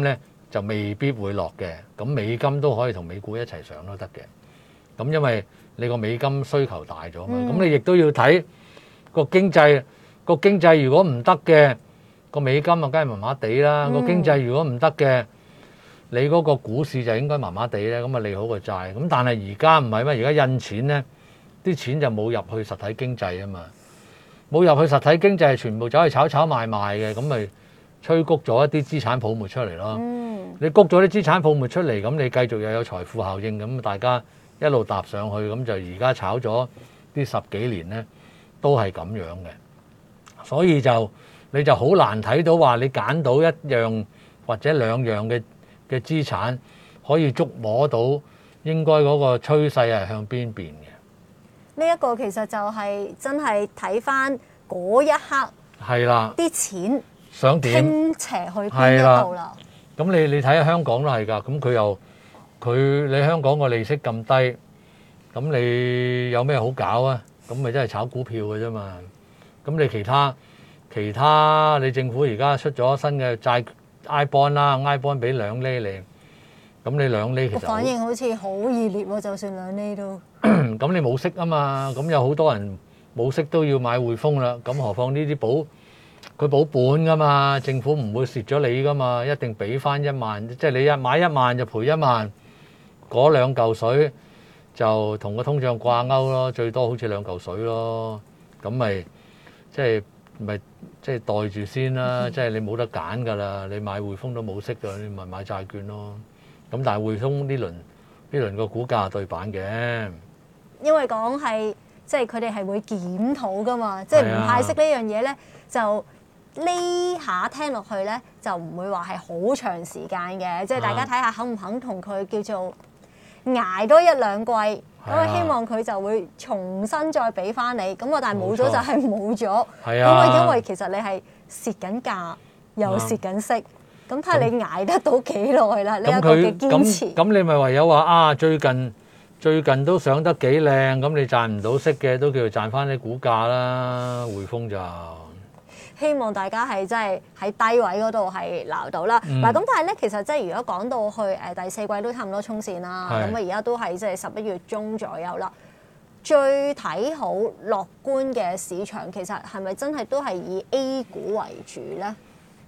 S3: 就未必會落嘅。咁美金都可以同美股一齊上都得嘅。咁因為你個美金需求大咗嘛，咁你亦都要睇個經濟。個經濟如果唔得嘅，個美金啊梗係麻麻地啦。個經濟如果唔得嘅，你嗰個股市就應該麻麻地咧。咁啊利好個債。咁但係而家唔係咩？而家印錢咧，啲錢就冇入去實體經濟啊嘛。冇入去實體經濟，全部走去炒炒賣賣嘅，咁咪催谷咗一啲資產泡沫出嚟咯。你谷咗啲資產泡沫出嚟，咁你繼續又有財富效應，咁大家一路搭上去，咁就而家炒咗啲10幾年咧，都係咁樣嘅。所以你就好難睇到話你揀到一樣或者兩樣嘅資產可以捉摸到應該嗰個趨勢係向邊邊嘅。
S2: 呢一個其實就係真係睇翻嗰一刻，
S3: 係啦，
S2: 啲錢
S3: 想點
S2: 傾斜去邊一度啦。
S3: 咁你睇下香港都係㗎，咁你香港個利息咁低，咁你有咩好搞啊？咁咪真係炒股票嘅啫嘛。咁你其他你政府而家出咗新嘅債 I bond 啦 ，I bond 俾2厘你，咁你2厘其實
S2: 反應好似好熱烈喎，就算2厘都。
S3: 咁你冇息啊嘛，咁有好多人冇息都要買匯豐啦，咁何況呢啲佢保本噶嘛，政府唔會蝕咗你噶嘛，一定俾翻1萬，即係你買1萬就賠1萬，嗰2嚿水就同個通脹掛鈎咯，最多好似2嚿水咯，咁咪即係袋住先啦，即係你冇得揀噶啦，你買匯豐都冇息噶，你咪買債券咯。咁但係匯豐呢輪個股價對版嘅。
S2: 因為講係即係佢哋係會檢討噶嘛，即係唔派息呢樣嘢咧，就呢下聽落去咧就唔會話係好長時間嘅，即係大家睇下肯唔肯同佢叫做捱多1-2季，咁啊希望佢就會重新再俾翻你，咁啊但係冇咗就係冇咗，咁啊因為其實你係蝕緊價又蝕緊息，咁睇下你捱得到幾耐啦呢一個嘅堅持。
S3: 咁你咪唯有話啊最近都上得幾靚，咁你賺唔到息嘅都叫做賺翻啲股價啦。匯豐就
S2: 希望大家係真係喺低位嗰度係撈到啦。嗱咁但係咧，其實即係如果講到去第4季都差唔多衝線啦，咁啊而家都係即係11月中左右啦。最睇好樂觀嘅市場，其實係咪真係都係以 A 股為主咧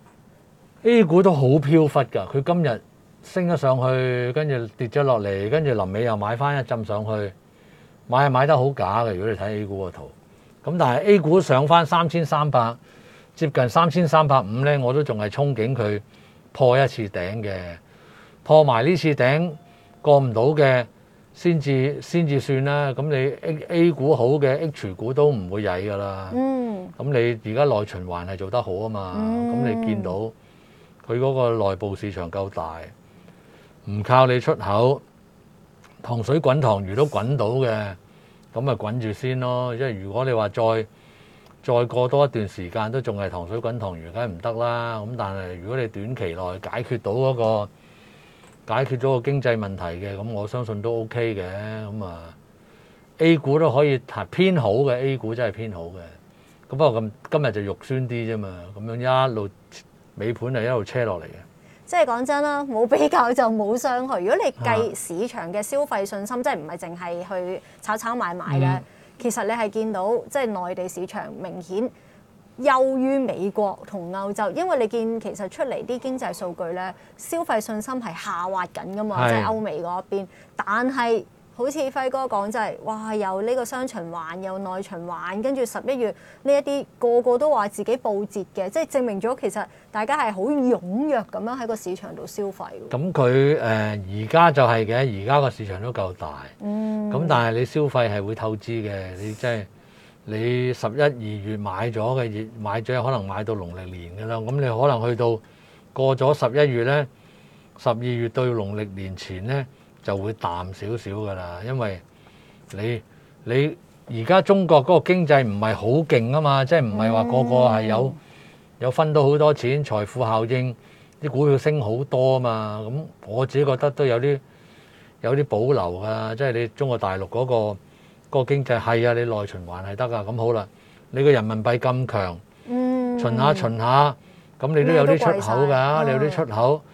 S3: ？A 股都好飄忽㗎，佢今日升咗上去，跟住跌咗落嚟，跟住臨尾又買翻一浸上去，買得好假嘅。如果你睇 A 股個圖，咁但係 A 股上翻3300，接近3350咧，我都仲係憧憬佢破一次頂嘅，破埋呢次頂過唔到嘅，先至算啦。咁你 A 股好嘅 H 股都唔會曳㗎啦。咁你而家內循環係做得好啊嘛。咁你見到佢嗰個內部市場夠大。唔靠你出口，糖水滾糖魚都滾到嘅，咁咪滾住先咯。因為如果你話再過多一段時間都仲係糖水滾糖魚，梗係唔得啦。咁但係如果你短期內解決咗個經濟問題嘅，咁我相信都 OK 嘅。咁啊 A 股都可以偏好嘅 ，A 股真係偏好嘅。咁不過今日就肉酸啲啫嘛，咁樣一路尾盤係一路車落嚟嘅。
S2: 即係講真啦，冇比較就冇傷害。如果你計市場嘅消費信心，即係唔係淨係去炒炒買賣嘅，其實你係見到即係內地市場明顯優於美國同歐洲，因為你見其實出嚟啲經濟數據咧，消費信心係下滑緊噶嘛，即係歐美嗰邊，但係好似輝哥講就係，哇！又呢個雙循環，又內循環，跟住11月呢一啲個個都話自己報節嘅，即係證明咗其實大家係好踴躍咁樣喺個市場度消費。咁
S3: 佢而家就係嘅，而家個市場都夠大。咁但係你消費係會透支嘅，你即係你11、2月買咗嘅，買咗可能買到農曆年㗎啦。咁你可能去到過咗11月咧，12月到農曆年前咧，就會淡少少㗎啦，因為你而家中國嗰個經濟唔係好勁啊嘛，即係唔係話個個係有分到好多錢，財富效應，啲股票升好多啊嘛。咁我自己覺得都有啲保留㗎，即係你中國大陸嗰個經濟係啊，你內循環係得㗎。咁好啦，你個人民幣咁強，循下，咁你都有啲出口㗎，你有啲出口。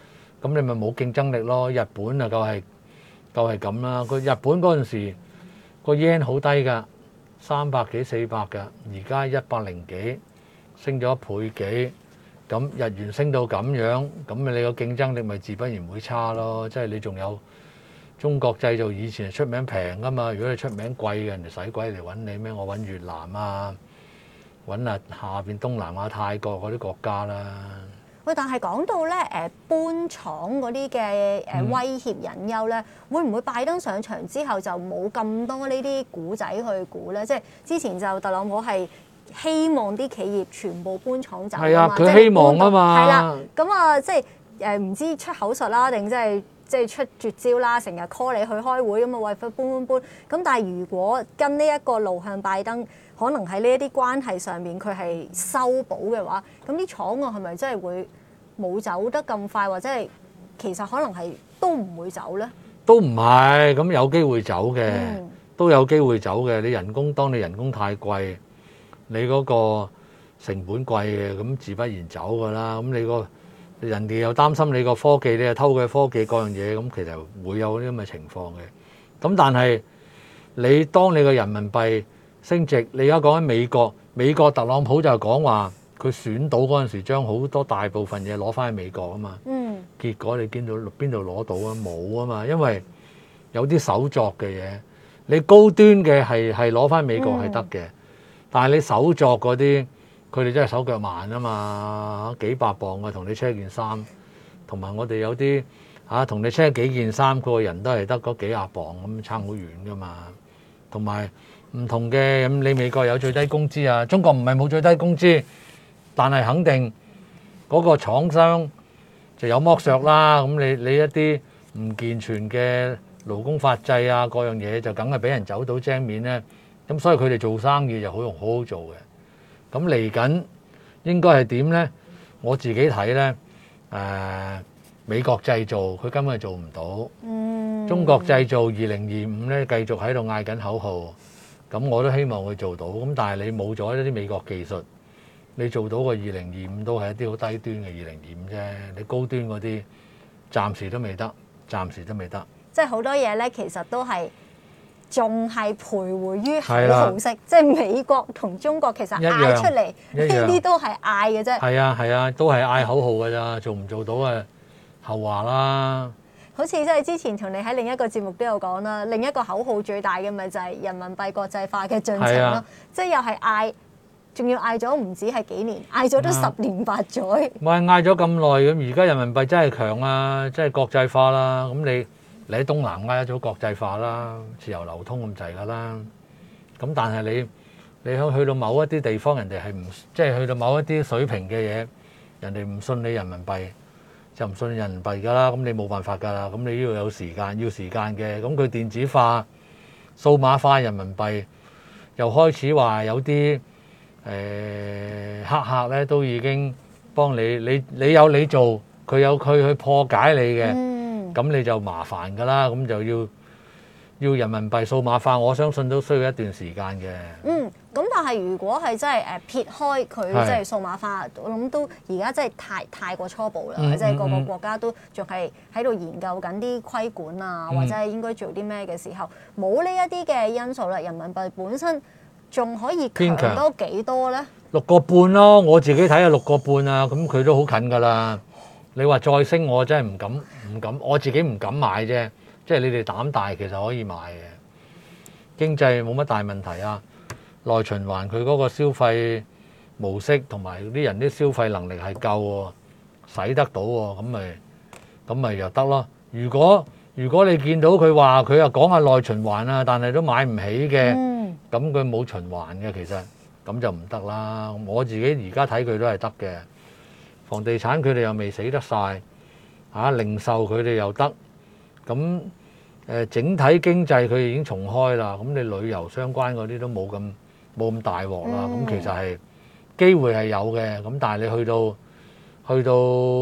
S3: 咁你咪冇競爭力咯。日本啊夠係咁啦。個日本嗰陣時個 yen 好低㗎，300幾400㗎，而家100幾，升咗1倍幾。咁日元升到咁樣，咁你個競爭力咪自不然會差咯。即係你仲有中國製造以前係出名平㗎嘛，如果你出名貴嘅，人哋使鬼嚟揾你咩？我揾越南啊，揾下邊東南亞泰國嗰啲國家啦。
S2: 喂，但係講到咧搬廠嗰啲嘅威脅隱憂咧，會唔會拜登上場之後就冇咁多呢啲古仔去估咧？即係之前就特朗普係希望啲企業全部搬廠走啊嘛，
S3: 佢希望啊嘛，
S2: 係啦，咁啊即係唔知出口術啦，定即係出絕招啦，成日 call 你去開會咁啊，為佢搬。咁但係如果跟呢一個路向拜登，可能喺呢一啲關係上面佢係修補嘅話，咁啲廠啊係咪真係會冇走得咁快，或者係其實可能係都唔會走咧？都唔係，
S3: 咁有機會走嘅，都有機會走嘅。當你人工太貴，你嗰個成本貴嘅，咁自不然走㗎啦。咁人哋又擔心你個科技，你又偷佢科技各樣嘢，咁其實會有啲咁嘅情況嘅。咁但係當你個人民幣升值，你而家講緊美國特朗普就講話佢選到嗰陣時，將好多大部分嘢攞翻去美國啊嘛。結果你邊度攞到啊？冇啊嘛，因為有啲手作嘅嘢，你高端嘅係攞翻美國係得嘅，但係你手作嗰啲，佢哋真係手腳慢啊嘛，幾百磅啊，同你車件衫，同埋我哋有啲同你車幾件衫，個人都係得嗰幾廿磅咁，差好遠噶嘛。同埋唔同嘅，咁你美國有最低工資啊，中國唔係冇最低工資，但係肯定嗰個廠商就有剝削啦。咁你一啲唔健全嘅勞工法制啊，各樣嘢就梗係俾人走到正面咧。咁所以佢哋做生意就好好做嘅。咁嚟緊應該係點咧？我自己睇咧，美國製造佢根本係做唔到。中國製造2025咧繼續喺度嗌緊口號，咁我都希望佢做到。咁但係你冇咗一啲美國技術，你做到個2025都係一啲好低端嘅2025啫。你高端嗰啲暫時都未得。即係好多嘢咧，其實都係仲係徘徊於口號式，即係美國同中國其實嗌出嚟呢啲都係嗌嘅啫。 係啊，都係嗌口號㗎咋，做唔做到啊後話啦。
S2: 好似即係之前同你喺另一個節目都有講啦，另一個口號最大嘅咪就係人民幣國際化嘅進程咯，即係又係嗌，仲要嗌咗唔止係幾年，嗌咗都10年8載。
S3: 唔係嗌咗咁耐，咁而家人民幣真係強啊，真係國際化啦。咁你喺東南亞一早國際化啦，自由流通咁滯㗎啦。咁但係你去到某一啲地方，人哋係唔即係去到某一啲水平嘅嘢，人哋唔信你人民幣。就唔信人民幣㗎啦，咁你冇辦法㗎啦，咁你要有時間嘅，咁佢電子化、數碼化人民幣又開始話有啲黑客咧都已經幫你有你做，佢有佢去破解你嘅，咁你就麻煩㗎啦，咁就要人民幣數碼化，我相信都需要一段時間嘅。
S2: 咁但係如果係真係撇開佢即係數碼化，我諗都而家真係太過初步啦，即係個個國家都仲係喺度研究緊啲規管啊，或者係應該做啲咩嘅時候，冇呢一啲嘅因素啦，人民幣本身仲可以強多幾多咧？6.5
S3: 咯，我自己睇下6.5啊，咁佢都好近㗎啦。你話再升，我真係唔敢，我自己唔敢買啫。即係你哋膽大，其實可以買嘅。經濟冇乜大問題啊。內循環佢嗰個消費模式同埋啲人啲消費能力係夠喎，使得到喎，咁咪又得咯。如果你見到佢話佢又講下內循環啊，但係都買唔起嘅，咁佢冇循環嘅，其實咁就唔得啦。我自己而家睇佢都係得嘅。房地產佢哋又未死得晒，零售佢哋又得，咁整體經濟佢已經重開啦。咁你旅遊相關嗰啲都冇咁大鑊啦，咁其實係機會係有嘅，咁但係你去到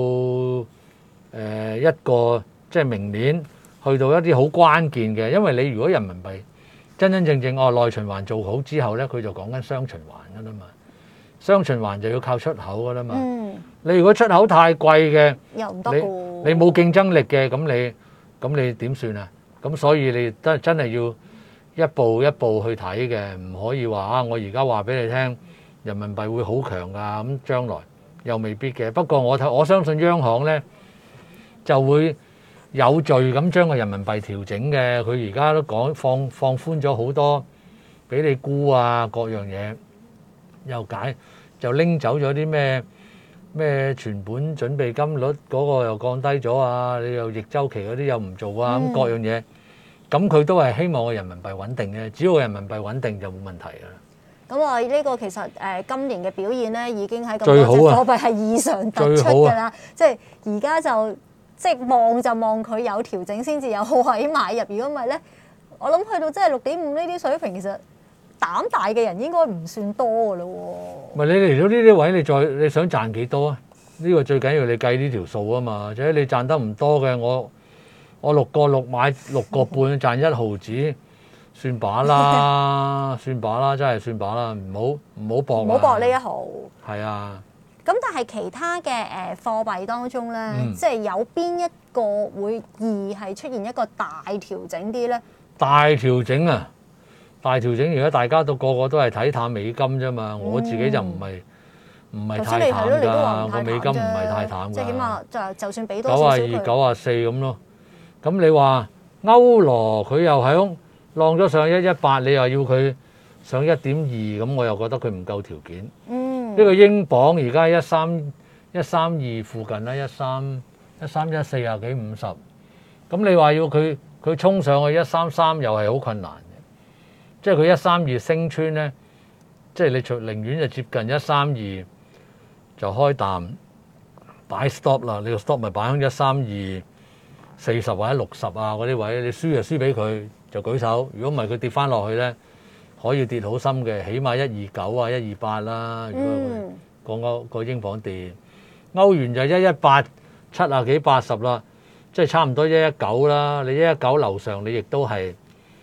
S3: 一個即係明年去到一啲好關鍵嘅，因為你如果人民幣真正內循環做好之後咧，佢就講緊雙循環㗎啦嘛，雙循環就要靠出口㗎啦嘛。你如果出口太貴嘅，
S2: 又唔得㗎喎。
S3: 你冇競爭力嘅，咁你點算啊？咁所以你真係要一步一步去睇嘅，唔可以話啊！我而家話俾你聽，人民幣會好強㗎，咁將來又未必嘅。不過我相信央行咧就會有序咁將個人民幣調整嘅。佢而家都講放寬咗好多，俾你沽啊各樣嘢，又就拎走咗啲咩存本準備金率嗰個又降低咗啊！你又逆周期嗰啲又唔做啊，咁各樣嘢。咁佢都係希望個人民幣穩定嘅，只要個人民幣穩定就冇問題㗎啦。
S2: 咁我呢個其實今年嘅表現咧，已經喺咁多隻貨幣係異常突出㗎啦。即係而家就望佢有調整先至有位買入。如果唔係咧，我諗去到即係6.5呢啲水平，其實膽大嘅人應該唔算多㗎咯喎。
S3: 唔係你嚟到呢啲位，你想賺幾多啊？呢個最緊要你計呢條數啊嘛。或者你賺得唔多嘅，我6個6買6個半賺1毫子，算把啦，算把啦，真係算把啦，唔好搏，
S2: 唔好搏呢1毫。
S3: 係啊。
S2: 咁但係其他嘅貨幣當中咧，即係有邊一個會易係出現一個大調整啲咧？
S3: 大調整啊！大調整，而家大家個個都係睇淡美金啫嘛。我自己就唔係太淡㗎，個美金唔係太淡㗎。
S2: 即係起碼就算俾多
S3: 少少92、94咁咯。咁你話歐羅佢又響浪咗上118，你又要佢上1.2，咁我又覺得佢唔夠條件。呢個英鎊而家132附近啦，13140幾50。咁你話要佢衝上去133又係好困難嘅。即係佢132升穿咧，即係你寧願就接近132就開淡擺 stop 啦。你個 stop 咪擺喺13240或者60啊嗰啲位，你輸就輸俾佢就舉手。如果唔係佢跌翻落去咧，可以跌好深嘅，起碼129啊128啦。如果講個英鎊跌，歐元就118 7幾80啦，即係差唔多119啦。你119樓上你亦都係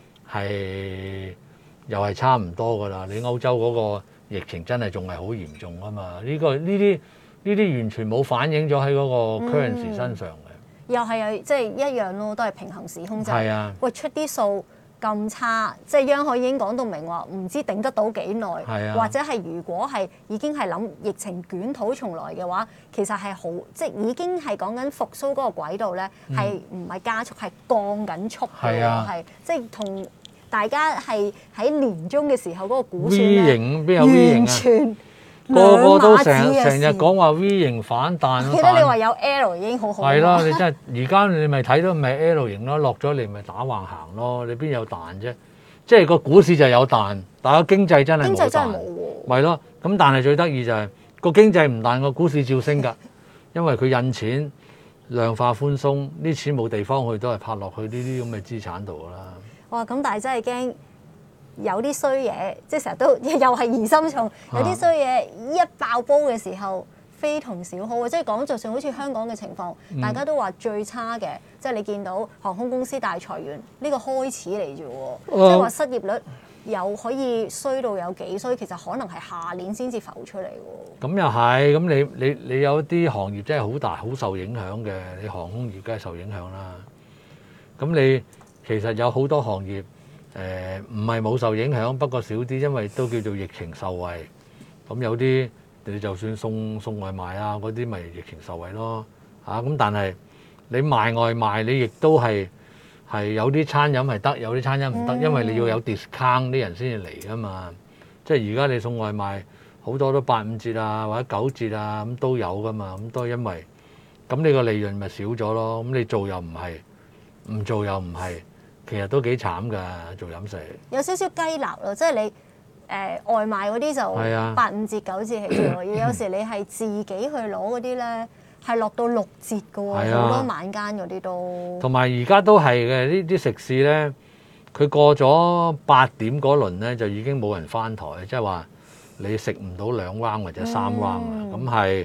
S3: 又係差唔多噶啦。你歐洲嗰個疫情真係仲係好嚴重啊嘛。呢啲完全冇反映咗喺嗰個 currency 身上嘅。
S2: 又係即係一樣咯，都係平衡時空啫。
S3: 係啊，
S2: 喂，出啲數咁差，即係央行已經講到明話，唔知頂得到幾耐。係啊，或者係如果係已經係諗疫情捲土重來嘅話，其實係好即係已經係講緊復甦嗰個軌道咧，係唔係加速係降緊速嘅？係即係同大家係喺年中嘅時候嗰個估算咧，
S3: V 型邊有 V 型啊？個個都成日講話 V 型反彈。
S2: 記得你話有 L 已經好好。
S3: 係啦，你真係而家你咪睇到咪 L 型咯，落咗嚟咪打橫行咯。你邊有彈啫？即係個股市就有彈，但係個經濟真係冇彈。經濟真係冇喎。咪咯，咁但係最得意就係個經濟唔彈，個股市照升㗎，因為佢印錢量化寬鬆，啲錢冇地方去，都係拍落去呢啲咁嘅資產度㗎啦。
S2: 哇！咁但係真係驚有啲衰嘢，即係成日都又係疑心重。有啲衰嘢一爆煲嘅時候，非同小可。即係講，就算好似香港嘅情況，大家都話最差嘅，即係你見到航空公司大裁員呢個開始嚟啫喎。即係話失業率又可以衰到有幾衰，其實可能係下年先至浮出嚟喎。
S3: 咁又係，咁你有啲行業真係好大好受影響嘅，你航空業梗係受影響啦。咁你其實有好多行業唔係冇受影響，不過少啲，因為都叫做疫情受惠。咁有啲你就算送外賣啊嗰啲，咪疫情受惠咯嚇。咁但係你賣外賣，你亦都係有啲餐飲係得，有啲餐飲唔得，因為你要有 discount 啲人先至嚟噶嘛。即係而家你送外賣好多都85折啊，或者9折啊，咁都有噶嘛。咁都係因為咁你個利潤咪少咗咯。咁你做又唔係，唔做又唔係。其實都幾慘㗎，做飲食
S2: 有少少雞肋咯，即係你外賣嗰啲就85折9折起跳，而有時你係自己去攞嗰啲咧，係落到6折㗎喎，好多晚間嗰啲都。同埋
S3: 而家都係嘅，呢啲食肆咧，佢過咗8點嗰輪咧，就已經冇人翻台，即係話你食唔到2 round 或者3 round 啊，咁係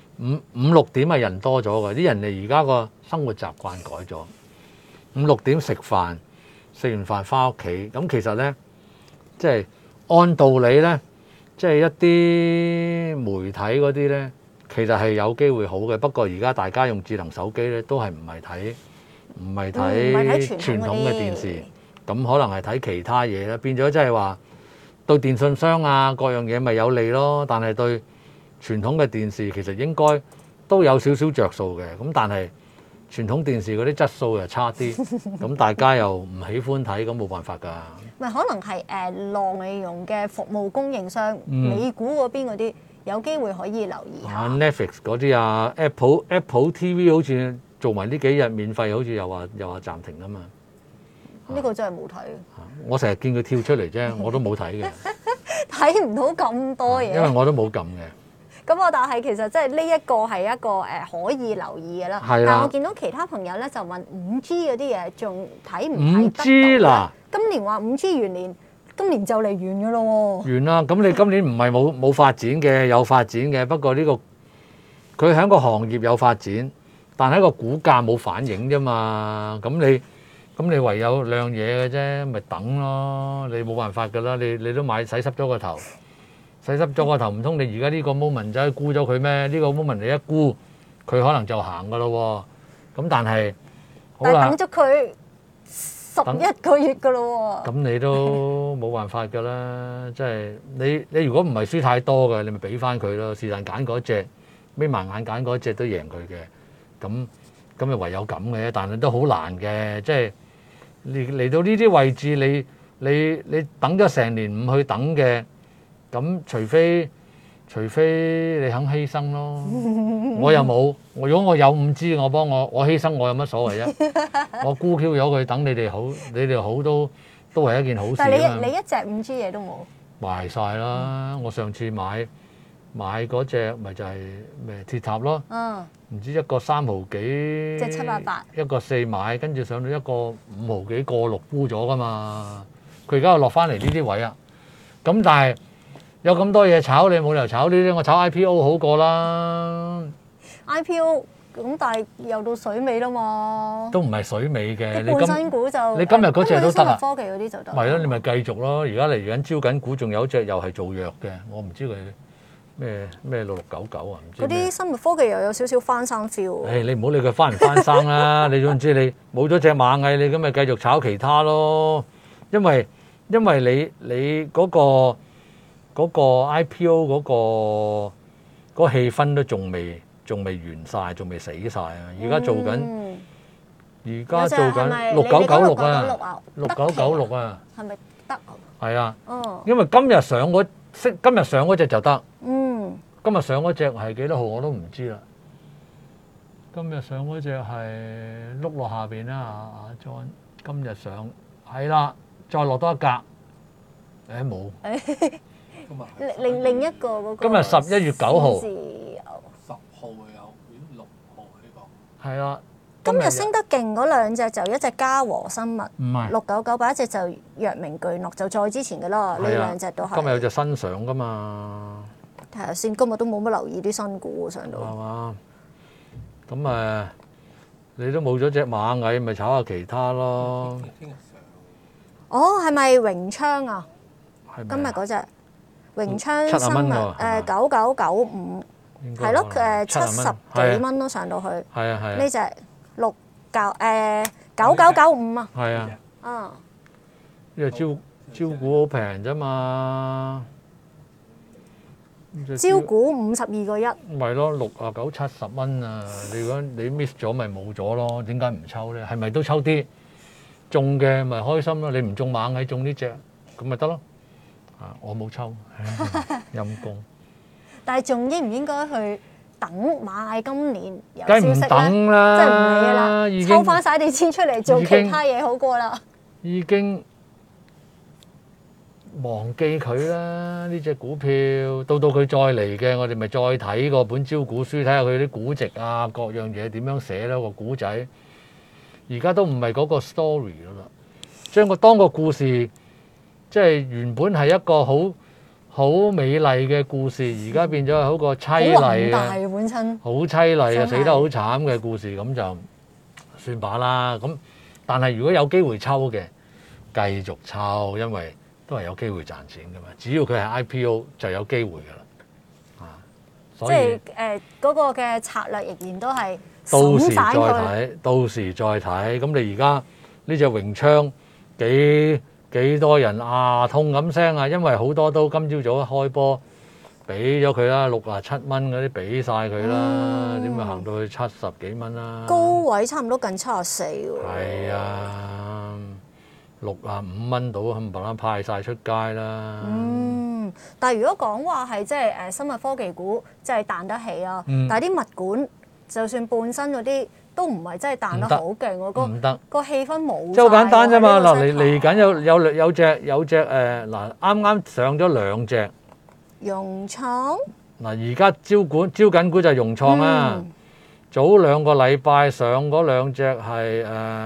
S3: 5、6點係人多咗㗎，啲人哋而家個生活習慣改咗，5、6點食飯。食完飯翻屋企，咁其實咧，即係按道理咧，即係一啲媒體嗰啲咧， 其實係有機會好嘅。不過而家大家用智能手機咧，都係唔係睇傳統嘅電視，咁可能係睇其他嘢啦。變咗即係話對電信商啊各樣嘢咪有利咯，但係對傳統嘅電視其實應該都有少少着數嘅。咁但係傳統電視嗰啲質素又差啲，咁大家又唔喜歡睇，咁冇辦法㗎。
S2: 咪可能係內容嘅服務供應商，美股嗰邊嗰啲有機會可以留意下。
S3: Netflix 嗰啲啊，Apple TV 好似做埋呢幾日免費，好似又話暫停啊嘛。
S2: 呢個真係冇睇。
S3: 我成日見佢跳出嚟啫，我都冇睇嘅。
S2: 睇唔到咁多嘢。
S3: 因為我都冇撳嘅。
S2: 咁但係其實即係呢一個係一個可以留意嘅啦。
S3: 係啦。
S2: 但我見到其他朋友咧就問5G 嗰啲嘢仲睇唔睇得到
S3: ？5G 嗱，
S2: 今年話5G 完年，今年就嚟完㗎咯喎。
S3: 完啦！咁你今年唔係冇發展嘅，有發展嘅。不過呢個佢喺個行業有發展，但係個股價冇反映啫嘛。咁你唯有兩嘢嘅啫，咪等咯。你冇辦法㗎啦，你都洗濕咗個頭。洗濕咗個頭，唔通你而家呢個 moment 就沽咗佢咩？呢個 moment 你一沽，佢可能就行噶咯喎。咁但係，好啦，
S2: 等咗佢11個月噶咯喎。
S3: 咁你都冇辦法㗎啦，即係你如果唔係輸太多嘅，你咪俾翻佢咯。是但揀嗰隻，眯埋眼揀嗰隻都贏佢嘅。咁咪唯有咁嘅，但係都好難嘅。即係嚟到呢啲位置，你等咗成年唔去等嘅。咁除非你肯犧牲咯，我又冇。如果我有5G，我犧牲，我有乜所謂啫？我沽 Q 咗佢，等你哋好都係一件好事啊嘛。
S2: 但係你一隻5G 嘢都冇
S3: 賣晒啦！我上次買嗰隻咪就係咩鐵塔咯，唔知一個3毫幾，
S2: 即係788，
S3: 一個4買，跟住上到一個5毫幾，個6沽咗噶嘛。佢而家又落翻嚟呢啲位啊，咁但係。有咁多嘢炒，你冇理由炒呢啲，我炒 IPO 好過啦。
S2: IPO 咁，但係又到水尾啦嘛。都
S3: 唔係水尾嘅，
S2: 你半新股就
S3: 你今日嗰隻都得啊。
S2: 科技嗰啲就得。
S3: 係咯，你咪繼續咯。而家嚟緊招緊股，仲有隻又係做藥嘅，我唔知佢咩6699啊，唔知。
S2: 嗰啲生物科技又有少少翻生 feel。
S3: 你唔好理佢翻唔翻生啦。你總之你冇咗隻螞蟻，你咁咪繼續炒其他咯。因為你嗰個 IPO 嗰個氣氛都仲未完晒，仲未死晒啊！而家做緊6996啊，6996啊，
S2: 係咪得？
S3: 係啊，因為今日上嗰隻就得。今日上嗰隻係幾多號我都唔知啦。今日上嗰隻係碌落下邊啦，阿 John。今日上係啦，再落多一格，冇。
S2: 另一個嗰個。
S3: 今日11月9號。
S4: 10號有6號呢個。
S3: 係啦。
S2: 今日升得勁嗰兩隻就一隻嘉和生物，
S3: 唔係
S2: 6998，一隻就藥明巨諾，就再之前嘅啦。呢兩隻都係。
S3: 今日有隻新上噶嘛？
S2: 睇下先，今日都冇乜留意啲新股喎，上到。
S3: 係嘛？咁你都冇咗隻螞蟻，咪炒下其他咯。
S2: 聽日上。係咪榮昌啊？今日嗰隻。榮昌生物9995，係咯，70幾蚊都上到去。
S3: 係啊係啊。
S2: 呢隻9995啊。
S3: 係啊。呢隻招股好平啫嘛。
S2: 招股52個1。
S3: 咪咯，69、70蚊啊！如果你 miss 咗，咪冇咗咯。點解唔抽咧？係咪都抽啲中嘅咪開心咯？你唔中螞蟻，中呢隻咁咪得咯。我冇抽，陰公。
S2: 但係仲應唔應該去等螞蟻今年有
S3: 消息咧？
S2: 梗係唔等啦，即係唔理㗎啦，抽翻晒啲錢出嚟做其他嘢好過啦。
S3: 已經忘記佢啦！呢隻股票到佢再嚟嘅，我哋咪再睇個本招股書，睇下佢啲估值啊，各樣嘢點樣寫啦個故仔。而家都唔係嗰個 story 啦，將當個故事。即係原本係一個好美麗嘅故事，而家變咗係好個淒厲啊！好淒厲啊，死得好慘嘅故事，咁就算把啦。咁但係如果有機會抽嘅，繼續抽，因為都係有機會賺錢㗎嘛。只要佢係 IPO 就有機會㗎啦。 所以
S2: 嗰個嘅策略仍然都係
S3: 到時再
S2: 散佢。
S3: 睇，到時再睇。咁你而家呢隻榮昌幾多人啊痛咁聲啊？因為好多都今朝早一開波俾咗佢啦，67蚊嗰啲俾晒佢啦，點會行到去70幾蚊啦？
S2: 高位差唔多近74喎。
S3: 係啊，65蚊到冚唪唥派晒出街啦。
S2: 但係如果講話係即係生物科技股，即係彈得起啊。但係啲物管，就算半新嗰啲，都唔係真係彈得好勁喎。
S3: 唔得，
S2: 個氣氛冇。
S3: 即係好簡單啫嘛。嗱，嚟緊有隻嗱，啱啱上咗2隻。
S2: 融創
S3: 嗱，而家招緊股就係融創啦。早2個禮拜上嗰2隻係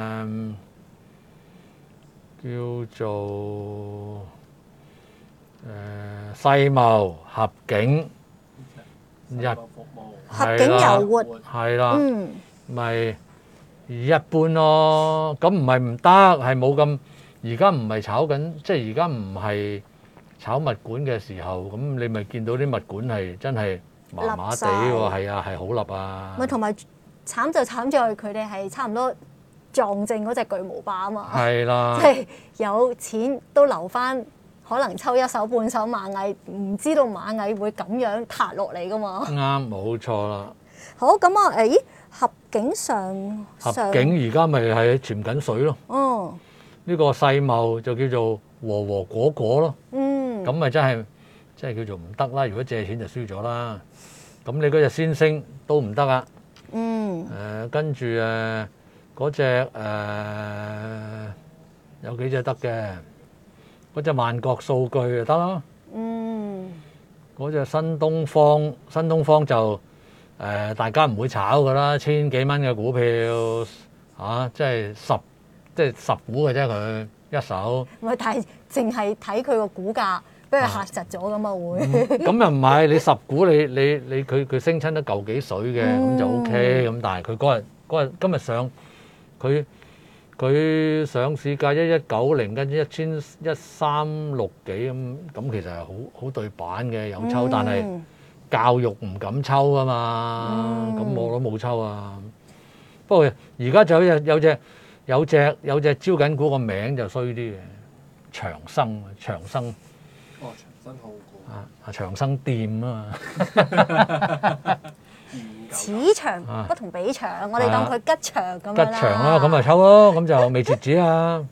S3: 叫做世茂、合景、
S2: 合景悠活
S3: 係啦，咪一般咯。咁唔係唔得，係冇咁。而家唔係炒緊，即係而家唔係炒物管嘅時候，咁你咪見到啲物管係真係麻麻地喎。係啊，係好立啊。
S2: 咪同埋慘就慘在佢哋係差唔多撞正嗰隻巨無霸啊嘛。
S3: 係啦，
S2: 即係有錢都留翻，可能抽一手半手螞蟻，唔知道螞蟻會咁樣塌落嚟噶嘛。
S3: 啱，冇錯啦。
S2: 好咁啊，合景上
S3: 合景而家咪係潛緊水咯。呢個世茂就叫做和果咯。咁咪真係叫做唔得啦。如果借錢就輸咗啦。咁你嗰隻先升都唔得啊。跟住嗰隻有幾隻得嘅，嗰隻萬國數據就得咯。嗰隻新東方就大家唔會炒噶啦，1000幾蚊嘅股票嚇，即係10股嘅啫，佢一手。
S2: 唔係，但係淨係睇佢個股價，俾佢嚇窒咗咁啊會。
S3: 咁又唔係，你10股你佢升親得嚿幾水嘅，咁就 OK。咁但係佢嗰日今日上佢上市價1190，跟住1360幾咁其實係好對版嘅，有抽，但係教育唔敢抽啊嘛，咁我都冇抽啊。不過而家就有隻招緊股個名就衰啲嘅，長生。
S4: 哦，長生好股。
S3: 長生店啊嘛。
S2: 此長不同彼長，我哋當佢吉祥咁樣啦。
S3: 吉祥啦，咁咪抽咯，咁就未截止啊！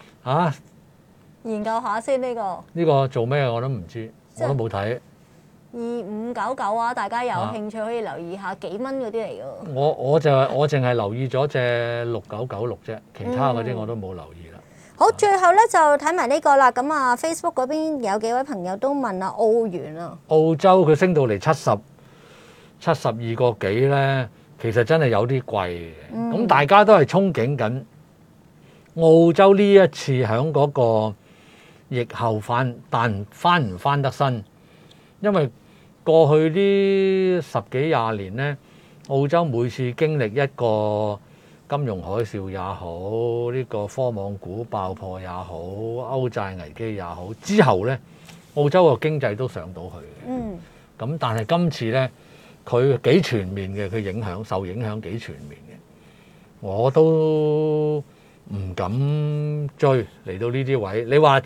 S2: 研究下先呢個。
S3: 呢個做咩我都唔知，我都冇睇。
S2: 2599啊，大家有興趣可以留意下，幾蚊嗰啲嚟㗎。
S3: 我淨係留意咗隻6996啫，其他嗰啲我都冇留意啦。
S2: 好，最後咧就睇埋呢個啦。咁啊 ，Facebook 嗰邊有幾位朋友都問啊，澳元啊，
S3: 澳洲佢升到嚟72個幾咧，其實真係有啲貴嘅。咁大家都係憧憬緊澳洲呢一次響嗰個疫後翻唔翻得身，因為過去呢10幾20年咧，澳洲每次經歷一個金融海嘯也好，呢個科網股爆破也好，歐債危機也好，之後咧澳洲個經濟都上到去嘅。咁但係今次咧，佢幾全面嘅，佢受影響幾全面嘅，我都唔敢追嚟到呢啲位。你話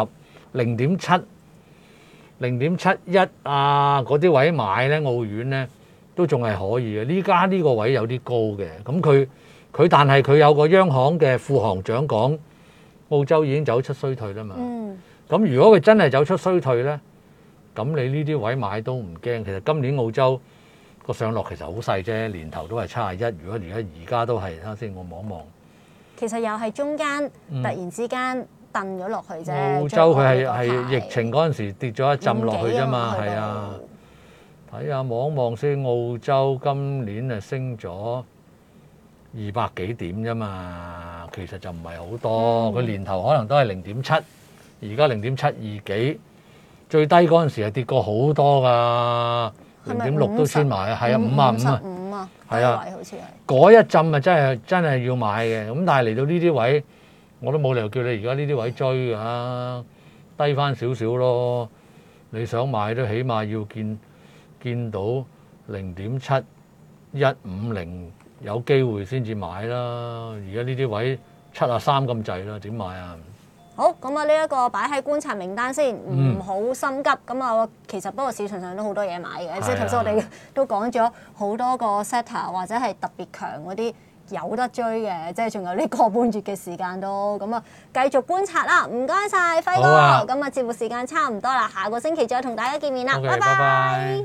S3: 0.7、0.71啊嗰啲位買咧，澳元咧都仲係可以嘅。呢家呢個位有啲高嘅，咁佢但係佢有個央行嘅副行長講，澳洲已經走出衰退啦嘛。咁如果佢真係走出衰退咧，咁你呢啲位買都唔驚。其實今年澳洲個上落其實好細啫，年頭都係71。如果而家都係，睇下先，我望一望。
S2: 其實又係中間突然之間掟咗落去啫。
S3: 澳洲佢係疫情嗰陣時跌咗一浸落去啫嘛，係啊。睇下望一望先，澳洲今年啊升咗200幾點啫嘛，其實就唔係好多。佢年頭可能都係0.7，而家0.72幾。最低嗰陣時係跌過好多㗎。0.6都穿埋啊，係啊，55啊，係啊，
S2: 好似係
S3: 嗰一浸啊，真係要買嘅。咁但係嚟到呢啲位，我都冇理由叫你而家呢啲位追㗎，低翻少少咯。你想買都起碼要見到 0.7150有機會先至買啦。而家呢啲位73咁滯啦，點買啊？
S2: 好，咁啊呢一個擺喺觀察名單先，唔好心急。咁啊，其實不過市場上都好多嘢買嘅，即係頭先我哋都講咗好多個 setter 或者係特別強嗰啲有得追嘅，即係仲有呢個半月嘅時間都。咁啊，繼續觀察啦。唔該晒輝哥。咁啊，節目時間差唔多啦，下個星期再同大家見面啦。拜拜。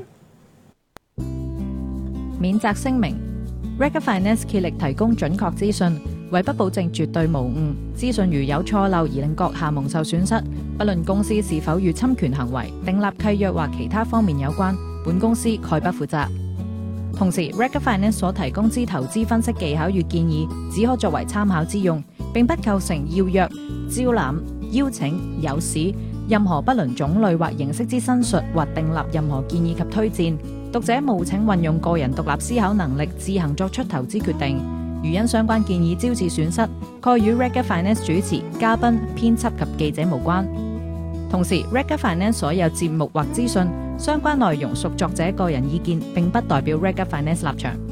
S5: 免責聲明 ：Rega Finance 竭力提供準確資訊，為不保證絕對無誤，資訊如有錯漏而令閣下蒙受損失，不論公司是否與侵權行為、訂立契約或其他方面有關，本公司概不負責。同時 ，Rega Finance 所提供之投資分析技巧與建議，只可作為參考之用，並不構成要約、招攬、邀請、誘使任何不論種類或形式之申述或訂立任何建議及推薦。讀者務請運用個人獨立思考能力，自行作出投資決定。如因相關建議招致損失，概與 Rega Finance 主持、嘉賓、編輯及記者無關。同時 ，Rega Finance 所有節目或資訊相關內容屬作者個人意見，並不代表 Rega Finance 立場。